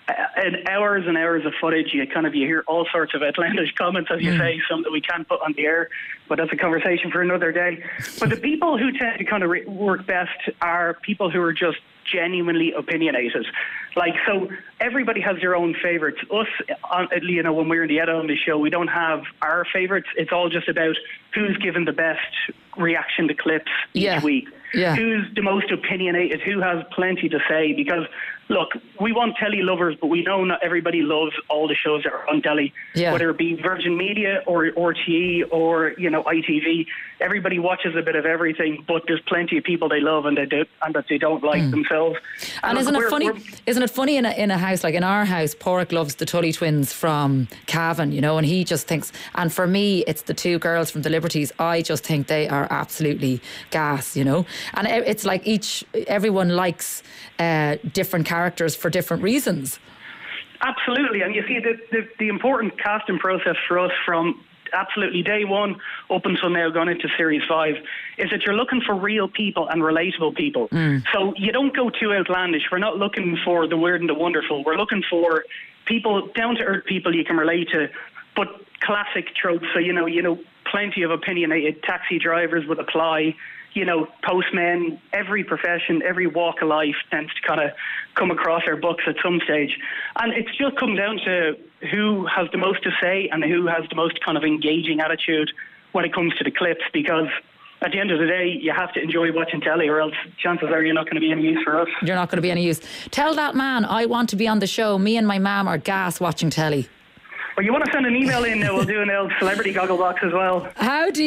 hours and hours of footage. You hear all sorts of outlandish comments, as you say, some that we can't put on the air, but that's a conversation for another day. But the people who tend to kind of work best are people who are just genuinely opinionated. Like, so everybody has their own favourites. Us, you know, when we're in the edit on the show, we don't have our favourites. It's all just about who's given the best reaction to clips each week. Yeah. Who's the most opinionated, who has plenty to say, because look, we want telly lovers, but we know not everybody loves all the shows that are on telly, whether it be Virgin Media or RTE or, you know, ITV. Everybody watches a bit of everything, but there's plenty of people they love and that they don't like themselves. And isn't it funny in a house, like in our house, Porrick loves the Tully twins from Cavan, you know, and he just thinks, and for me, it's the 2 girls from the Liberties. I just think they are absolutely gas, you know. And it's like everyone likes different characters for different reasons. Absolutely. And you see, the important casting process for us from absolutely day one up until now going into series 5 is that you're looking for real people and relatable people. So you don't go too outlandish. We're not looking for the weird and the wonderful. We're looking for people, down-to-earth people you can relate to, but classic tropes. So, you know, plenty of opinionated taxi drivers would apply. You know, postmen, every profession, every walk of life tends to kind of come across our books at some stage. And it's just come down to who has the most to say and who has the most kind of engaging attitude when it comes to the clips, because at the end of the day, you have to enjoy watching telly, or else chances are you're not going to be any use for us. You're not going to be any use. Tell that man I want to be on the show. Me and my mum are gas watching telly. Well, you want to send an email in now, we'll do an old celebrity Gogglebox as well. How do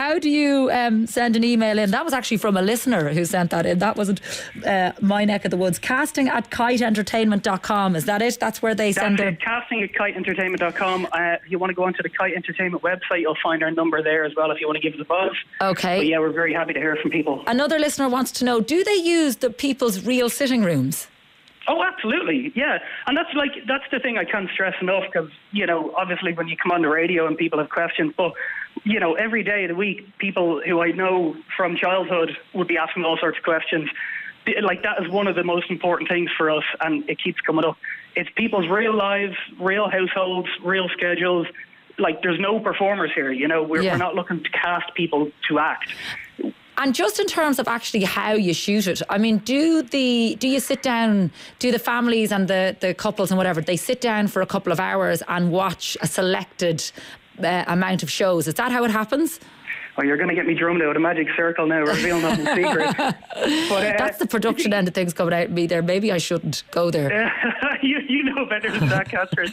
you send an email in? That was actually from a listener who sent that in. That wasn't my neck of the woods. Casting@kiteentertainment.com. Is that it? That's where they send their... Casting@kiteentertainment.com. If you want to go onto the Kite Entertainment website, you'll find our number there as well if you want to give us a buzz. Okay. But yeah, we're very happy to hear from people. Another listener wants to know, do they use the people's real sitting rooms? Oh, absolutely, yeah. And that's the thing I can't stress enough, because, you know, obviously when you come on the radio and people have questions, but, you know, every day of the week, people who I know from childhood would be asking all sorts of questions. like, that is one of the most important things for us, and it keeps coming up. It's people's real lives, real households, real schedules. Like, there's no performers here, you know. We're not looking to cast people to act. And just in terms of actually how you shoot it, I mean, do you sit down, do the families and the couples and whatever, they sit down for a couple of hours and watch a selected amount of shows? Is that how it happens? Oh, you're going to get me drummed out a magic circle now, revealing nothing secret. But, that's the production end of things coming out of me there. Maybe I shouldn't go there. You know better than that, Catherine.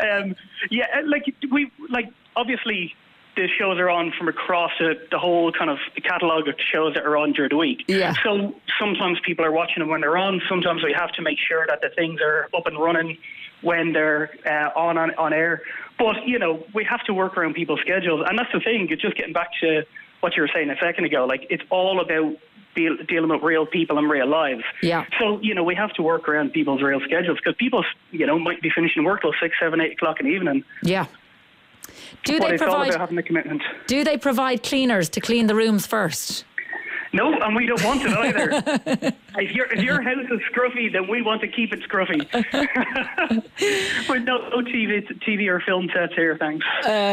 Obviously the shows are on from across the whole kind of catalogue of shows that are on during the week. Yeah. So sometimes people are watching them when they're on. Sometimes we have to make sure that the things are up and running when they're on air. But, you know, we have to work around people's schedules. And that's the thing. It's just getting back to what you were saying a second ago. Like, it's all about dealing with real people and real lives. Yeah. So, you know, we have to work around people's real schedules, because people, you know, might be finishing work till 6, 7, 8 o'clock in the evening. Yeah. It's all about having the commitment. Do they provide cleaners to clean the rooms first? No, and we don't want it either. If your house is scruffy, then we want to keep it scruffy. But no TV or film sets here, thanks.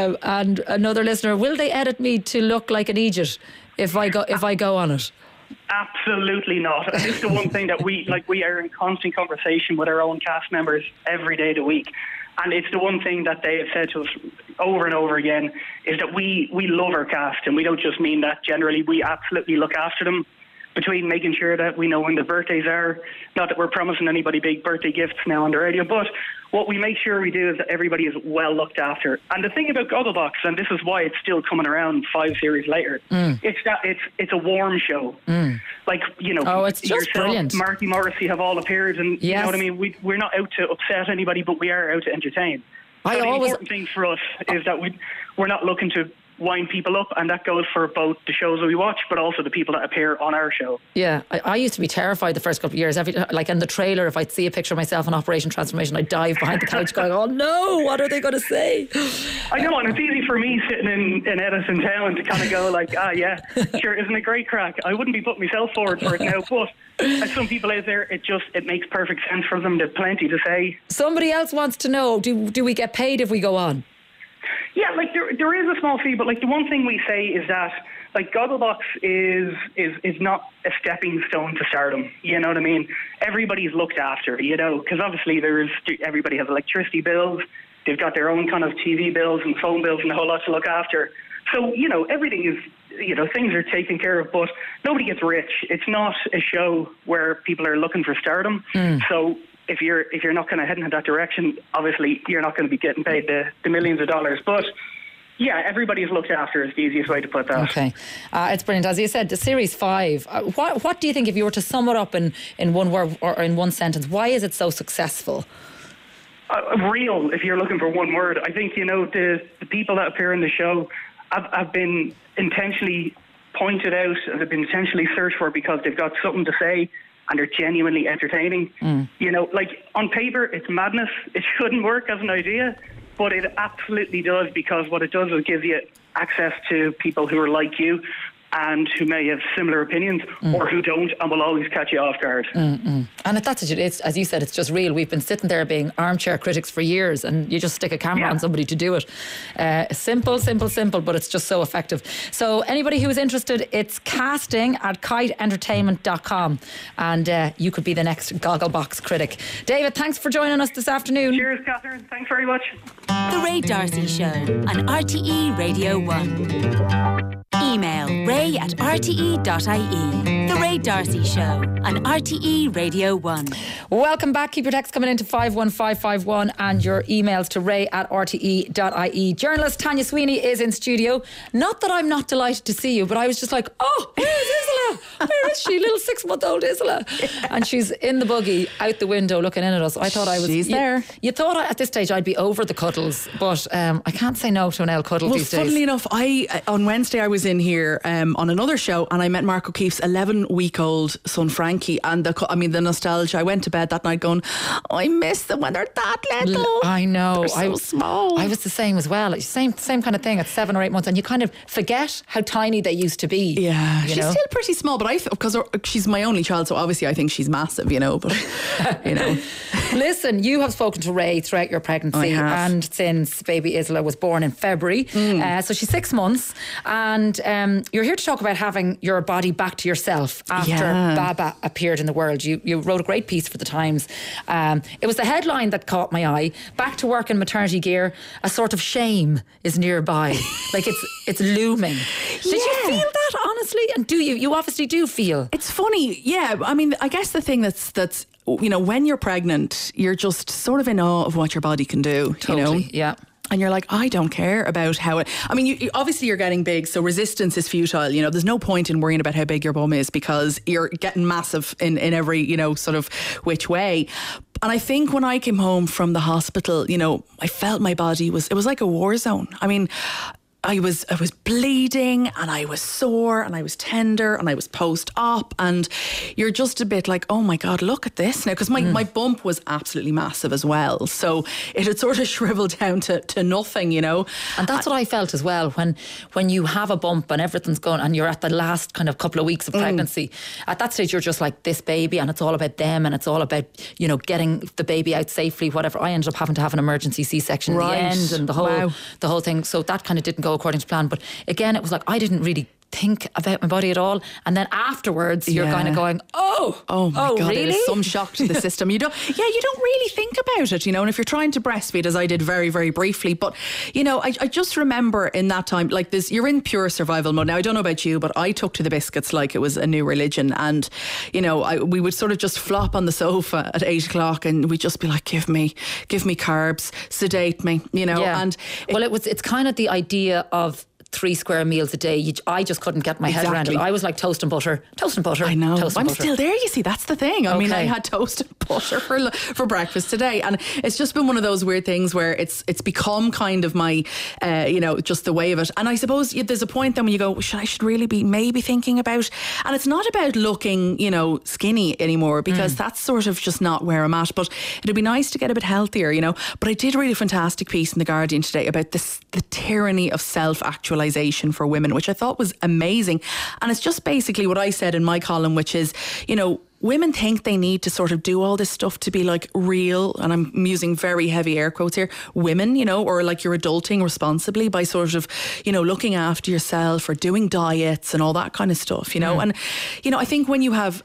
And another listener, will they edit me to look like an idiot if I go on it? Absolutely not. And it's the one thing that we are in constant conversation with our own cast members every day of the week. And it's the one thing that they have said to us over and over again, is that we love our cast, and we don't just mean that generally. We absolutely look after them, between making sure that we know when the birthdays are. Not that we're promising anybody big birthday gifts now on the radio, but what we make sure we do is that everybody is well looked after. And the thing about Gogglebox, and this is why it's still coming around 5 series later, it's that it's a warm show. Like, you know, it's just yourself, brilliant. Marty Morrissey have all appeared, and you know what I mean. We're not out to upset anybody, but we are out to entertain. So the important thing for us is that we're not looking to wind people up, and that goes for both the shows that we watch, but also the people that appear on our show. Yeah, I used to be terrified the first couple of years. Like in the trailer, if I'd see a picture of myself in Operation Transformation, I'd dive behind the couch going, oh no, what are they going to say? I know, and it's easy for me sitting in Edison Town to kind of go like, sure, isn't it great crack? I wouldn't be putting myself forward for it now, but as some people out there, it makes perfect sense for them. There's plenty to say. Somebody else wants to know, do we get paid if we go on? Yeah, like there is a small fee, but like the one thing we say is that like Gogglebox is not a stepping stone to stardom. You know what I mean? Everybody's looked after, you know, because obviously everybody has electricity bills. They've got their own kind of TV bills and phone bills and a whole lot to look after. So, you know, everything is, you know, things are taken care of, but nobody gets rich. It's not a show where people are looking for stardom. So if you're not kind of heading in that direction, obviously you're not going to be getting paid the millions of dollars. But yeah, everybody's looked after is the easiest way to put that. Okay, it's brilliant. As you said, the Series 5. What do you think, if you were to sum it up in one word or in one sentence, why is it so successful? Real, if you're looking for one word. I think, you know, the people that appear in the show have been intentionally pointed out, they've been intentionally searched for because they've got something to say and they're genuinely entertaining. You know, like on paper, it's madness. It shouldn't work as an idea, but it absolutely does, because what it does is give you access to people who are like you and who may have similar opinions or who don't, and will always catch you off guard. And that's it. It's, as you said, it's just real. We've been sitting there being armchair critics for years, and you just stick a camera on somebody to do it. Simple, but it's just so effective. So anybody who is interested, it's casting@kiteentertainment.com, and you could be the next Gogglebox critic. David, thanks for joining us this afternoon. Cheers, Catherine. Thanks very much. The Ray D'Arcy Show on RTE Radio 1. Email ray@rte.ie. The Ray D'Arcy Show on RTE Radio 1. Welcome back. Keep your texts coming into 51551 and your emails to ray@rte.ie. Journalist Tanya Sweeney is in studio. Not that I'm not delighted to see you, but I was just like, oh, where's Isola? Where is she? Little 6-month-old Isola. And she's in the buggy out the window looking in at us. I thought I was... She's there. You thought at this stage I'd be over the cuddles, but I can't say no to an L cuddle these days. Funnily enough, on Wednesday I was in here on another show, and I met Mark O'Keefe's 11 1-week-old son Frankie, and the nostalgia. I went to bed that night going, I miss them when they're that little. I know. They're so small. I was the same as well. Same kind of thing at 7 or 8 months, and you kind of forget how tiny they used to be. Yeah, she's still pretty small, but because she's my only child, so obviously I think she's massive, but Listen, you have spoken to Ray throughout your pregnancy and since baby Isla was born in February. So she's 6 months, and you're here to talk about having your body back to yourself after Baba appeared in the world. You wrote a great piece for the Times. It was the headline that caught my eye. Back to work in maternity gear, a sort of shame is nearby. Like it's looming. Did you feel that, honestly? And do you obviously do feel? It's funny, yeah. I mean, I guess the thing that's when you're pregnant, you're just sort of in awe of what your body can do. Totally, yeah. And you're like, I don't care about how it... I mean, obviously you're getting big, so resistance is futile. There's no point in worrying about how big your bum is because you're getting massive in every, sort of which way. And I think when I came home from the hospital, I felt my body it was like a war zone. I mean, I was bleeding and I was sore and I was tender and I was post-op, and you're just a bit like, oh my God, look at this now, because my bump was absolutely massive as well, so it had sort of shriveled down to nothing, And that's what I felt as well when you have a bump and everything's going and you're at the last kind of couple of weeks of pregnancy. At that stage you're just like, this baby, and it's all about them, and it's all about getting the baby out safely, whatever. I ended up having to have an emergency C-section in the end, and the whole thing, so that kind of didn't go according to plan. But again, it was like I didn't really think about my body at all, and then afterwards you're kind of going, oh my God, really? It is some shock to the system. You don't really think about it, and if you're trying to breastfeed, as I did very, very briefly, but I just remember in that time, like this, you're in pure survival mode. Now I don't know about you, but I took to the biscuits like it was a new religion, and we would sort of just flop on the sofa at 8 o'clock and we'd just be like, give me carbs, sedate me, and it's kind of the idea of 3 square meals a day. I just couldn't get my head around it. I was like toast and butter. I know. I'm still there, you see, that's the thing. I mean, I had toast and butter for breakfast today, and it's just been one of those weird things where it's become kind of my just the way of it. And I suppose there's a point then when you go, I should really be maybe thinking about, and it's not about looking skinny anymore, because that's sort of just not where I'm at, but it'd be nice to get a bit healthier, but I did read a fantastic piece in The Guardian today about the tyranny of self-actualization for women, which I thought was amazing. And it's just basically what I said in my column, which is, women think they need to sort of do all this stuff to be like real, and I'm using very heavy air quotes here, women, or like you're adulting responsibly by sort of, looking after yourself or doing diets and all that kind of stuff, and, I think when you have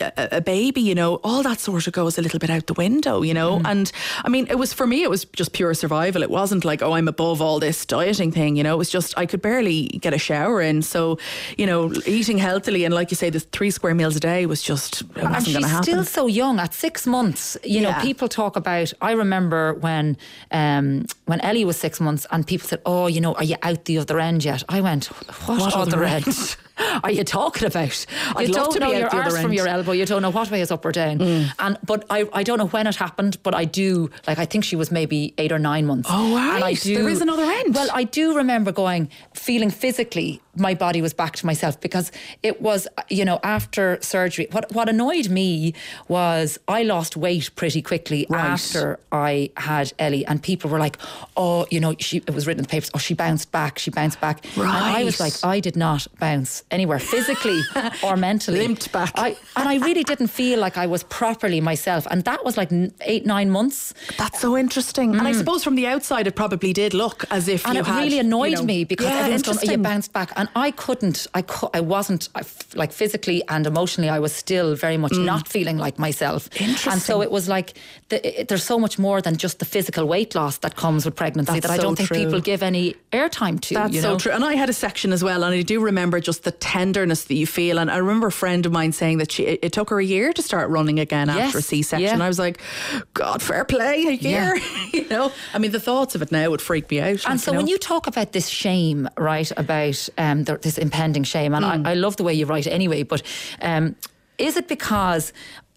a baby, all that sort of goes a little bit out the window, and I mean, for me, it was just pure survival. It wasn't like, I'm above all this dieting thing, it was just, I could barely get a shower in. So, eating healthily, and like you say, the 3 square meals a day was just... And she's still so young at 6 months. People talk about, I remember when Ellie was 6 months and people said, are you out the other end yet? I went, what other end? Are you talking about? You don't know your arse from your elbow. You don't know what way is up or down. But I don't know when it happened, but I do, I think she was maybe 8 or 9 months. Oh, right. There is another end. Well, I do remember feeling physically my body was back to myself, because it was, after surgery, what annoyed me was I lost weight pretty quickly after I had Ellie, and people were like, it was written in the papers, she bounced back. Right. And I was like, I did not bounce anywhere physically or mentally. Limped back. I really didn't feel like I was properly myself, and that was like 8-9 months. That's so interesting. And I suppose from the outside it probably did look as if and you had... And it really annoyed me, because everyone's going, you bounced back, and I wasn't, physically and emotionally, I was still very much not feeling like myself. Interesting. And so it was like, there's so much more than just the physical weight loss that comes with pregnancy that I don't think people give any airtime to. That's so true. And I had a section as well, and I do remember just the tenderness that you feel. And I remember a friend of mine saying that it took her a year to start running again after a C-section. Yeah. I was like, God, fair play, a year. I mean, the thoughts of it now would freak me out. And so when you talk about this shame, right, about this impending shame, and I love the way you write it anyway, but is it because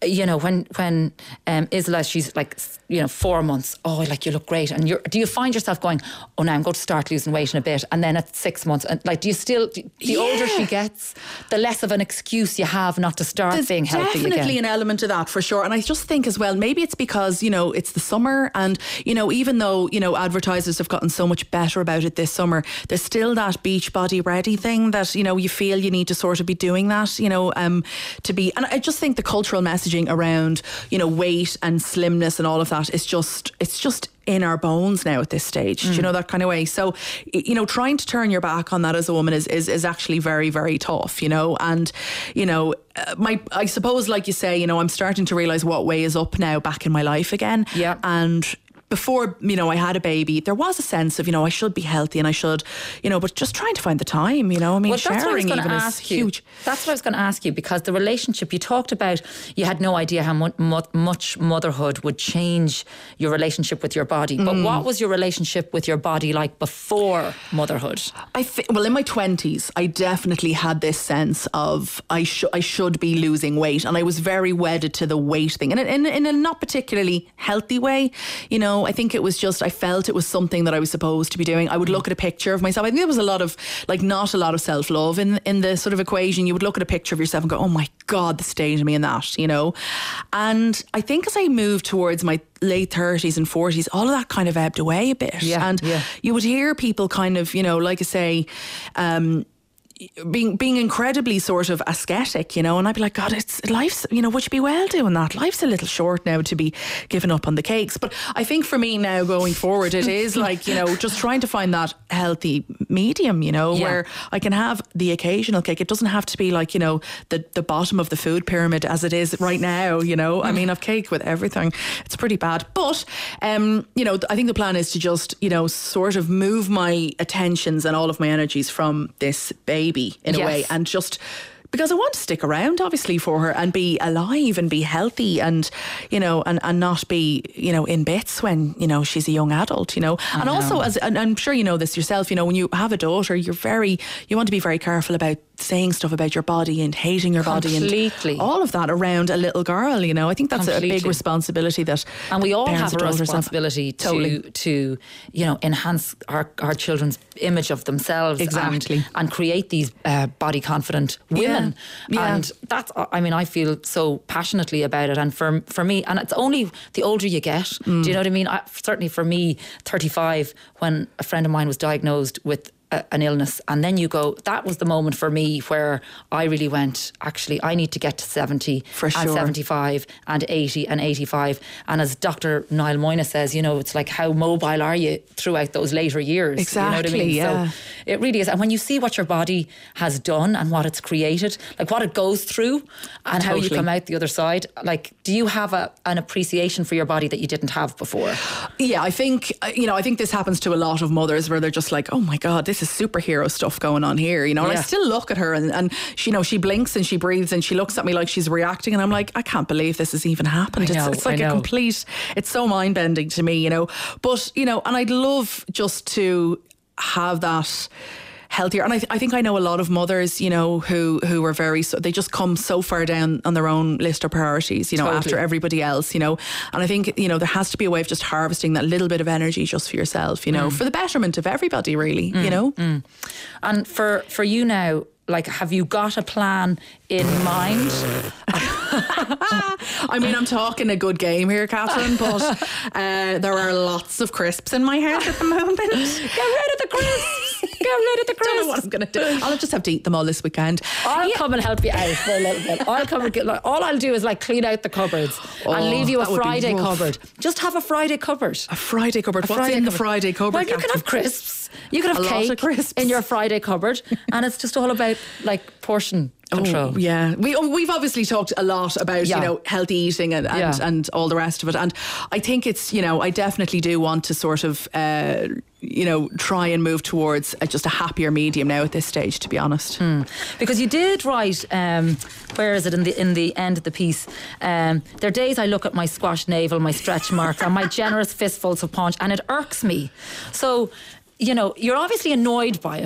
you know, when Isla, she's like, you know, 4 months, oh, like, you look great. And do you find yourself going, oh, now I'm going to start losing weight in a bit? And then at 6 months, and like, do you still, the older she gets, the less of an excuse you have not to start being healthy again? There's definitely an element of that, for sure. And I just think as well, maybe it's because, you know, it's the summer, and, you know, even though, you know, advertisers have gotten so much better about it this summer, there's still that beach body ready thing that, you know, you feel you need to sort of be doing that, you know, to be. And I just think the cultural messaging around, you know, weight and slimness and all of that is just, it's just in our bones now at this stage. Do you know, that kind of way? So, you know, trying to turn your back on that as a woman is actually very, very tough, you know. And, you know, I suppose, like you say, you know, I'm starting to realise what way is up now back in my life again. Yeah. And before, you know, I had a baby, there was a sense of, you know, I should be healthy and I should, you know, but just trying to find the time, you know. I mean, well, sharing even is huge. That's what I was going to ask you, because the relationship you talked about, you had no idea how much motherhood would change your relationship with your body. But what was your relationship with your body like before motherhood? Well, in my 20s, I definitely had this sense of I should be losing weight, and I was very wedded to the weight thing, and in a not particularly healthy way, you know. I think it was just, I felt it was something that I was supposed to be doing. I would look at a picture of myself. I think there was a lot of, like, not a lot of self-love in the sort of equation. You would look at a picture of yourself and go, oh my God, the state of me in that, you know. And I think as I moved towards my late 30s and 40s, all of that kind of ebbed away a bit. You would hear people kind of, you know, like I say, being incredibly sort of ascetic, you know, and I'd be like, God, life's, you know, would you be well doing that? Life's a little short now to be giving up on the cakes. But I think for me now going forward, it is like, you know, just trying to find that healthy medium, you know, where I can have the occasional cake. It doesn't have to be like, you know, the bottom of the food pyramid as it is right now, you know. I mean, I've cake with everything. It's pretty bad. But, you know, I think the plan is to just, you know, sort of move my attentions and all of my energies from this baby in a way, and just because I want to stick around, obviously, for her and be alive and be healthy and, you know, and not be, you know, in bits when, you know, she's a young adult, you know. And also, and I'm sure you know this yourself, you know, when you have a daughter, you want to be very careful about saying stuff about your body and hating your body and all of that around a little girl, you know. I think that's a big responsibility and we all have a responsibility to, you know, enhance our children's image of themselves and create these body confident women. And that's, I mean, I feel so passionately about it, and for me, and it's only the older you get, do you know what I mean? Certainly for me, 35, when a friend of mine was diagnosed with an illness, and then you go, that was the moment for me where I really went, actually, I need to get to 70 and 75 and 80 and 85. And as Dr. Niall Moyna says, you know, it's like, how mobile are you throughout those later years? Exactly, you know what I mean? So it really is. And when you see what your body has done and what it's created, like what it goes through and how you come out the other side, like, do you have an appreciation for your body that you didn't have before? Yeah, I think, you know, I think this happens to a lot of mothers where they're just like, oh my God, this is superhero stuff going on here, you know. And I still look at her and she, you know, she blinks and she breathes and she looks at me like she's reacting, and I'm like, I can't believe this has even happened. It's like a complete, it's so mind-bending to me, you know. But, you know, and I'd love just to have that healthier. And I think I know a lot of mothers, you know, who are very, they just come so far down on their own list of priorities, you know, after everybody else, you know. And I think, you know, there has to be a way of just harvesting that little bit of energy just for yourself, you know, for the betterment of everybody, really, you know. And for you now, like, have you got a plan in mind? I mean, I'm talking a good game here, Catherine, but there are lots of crisps in my house at the moment. Get rid of the crisps. Get rid of the crisps. Don't know what I'm going to do. I'll just have to eat them all this weekend. I'll come and help you out for a little bit. I'll come and get, like, all I'll do is like clean out the cupboards and leave you a Friday cupboard. Just have a Friday cupboard. A Friday cupboard. What's in the Friday cupboard? Well, you can have crisps. You can have cake in your Friday cupboard, and it's just all about like portion control. Oh, yeah, we've obviously talked a lot about you know, healthy eating and all the rest of it, and I think it's, you know, I definitely do want to sort of you know, try and move towards just a happier medium now at this stage, to be honest. Because you did write, where is it, in the end of the piece, there are days I look at my squashed navel, my stretch marks and my generous fistfuls of punch, and it irks me. So, you know, you're obviously annoyed by it.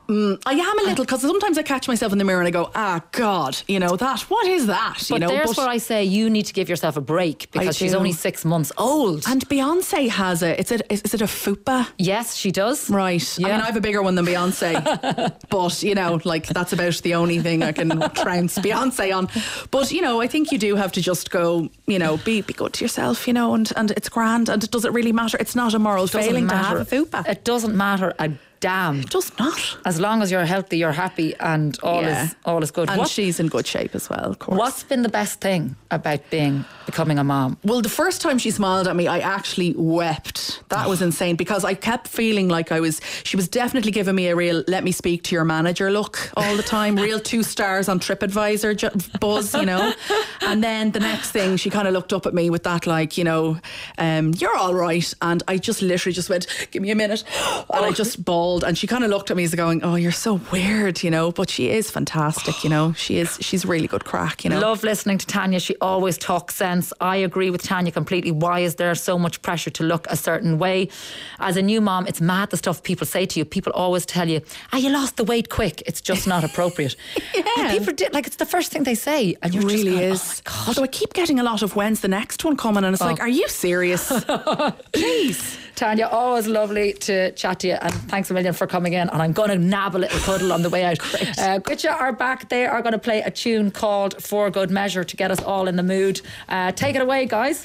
I am a little, because sometimes I catch myself in the mirror and I go, God, what is that? But there's where I say you need to give yourself a break, because she's only 6 months old. And Beyonce has is it a fupa? Yes, she does. Right. Yeah. I mean, I have a bigger one than Beyonce, but that's about the only thing I can trounce Beyonce on. But I think you do have to just go, be good to yourself, and it's grand. And does it really matter? It's not a moral failing to have a fupa. It doesn't matter a damn. It does not. As long as you're healthy, you're happy, and all is good. And she's in good shape as well, of course. What's been the best thing about becoming a mom? Well, the first time she smiled at me, I actually wept. That was insane, because I kept feeling like she was definitely giving me a real let me speak to your manager look all the time, real 2 stars on TripAdvisor buzz, And then the next thing, she kind of looked up at me with that you're all right. And I just literally just went, give me a minute. And I just bawled. And she kind of looked at me as going, oh, you're so weird, but she is fantastic, she's really good crack, Love listening to Tanya. She always talks sense. I agree with Tanya completely. Why is there so much pressure to look a certain way? As a new mom, it's mad the stuff people say to you. People always tell you, you lost the weight quick. It's just not appropriate. And people it's the first thing they say. And you're really just going, is. Oh my God. Although I keep getting a lot of when's the next one coming, and it's like, are you serious? Please. Tanya, always lovely to chat to you, and thanks a million for coming in. And I'm going to nab a little cuddle on the way out. Gwitcha are back. They are going to play a tune called For Good Measure to get us all in the mood. Take it away, guys.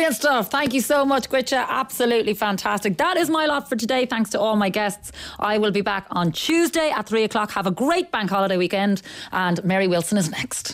Brilliant stuff. Thank you so much, Gwitcha. Absolutely fantastic. That is my lot for today. Thanks to all my guests. I will be back on Tuesday at 3 o'clock. Have a great bank holiday weekend. And Mary Wilson is next.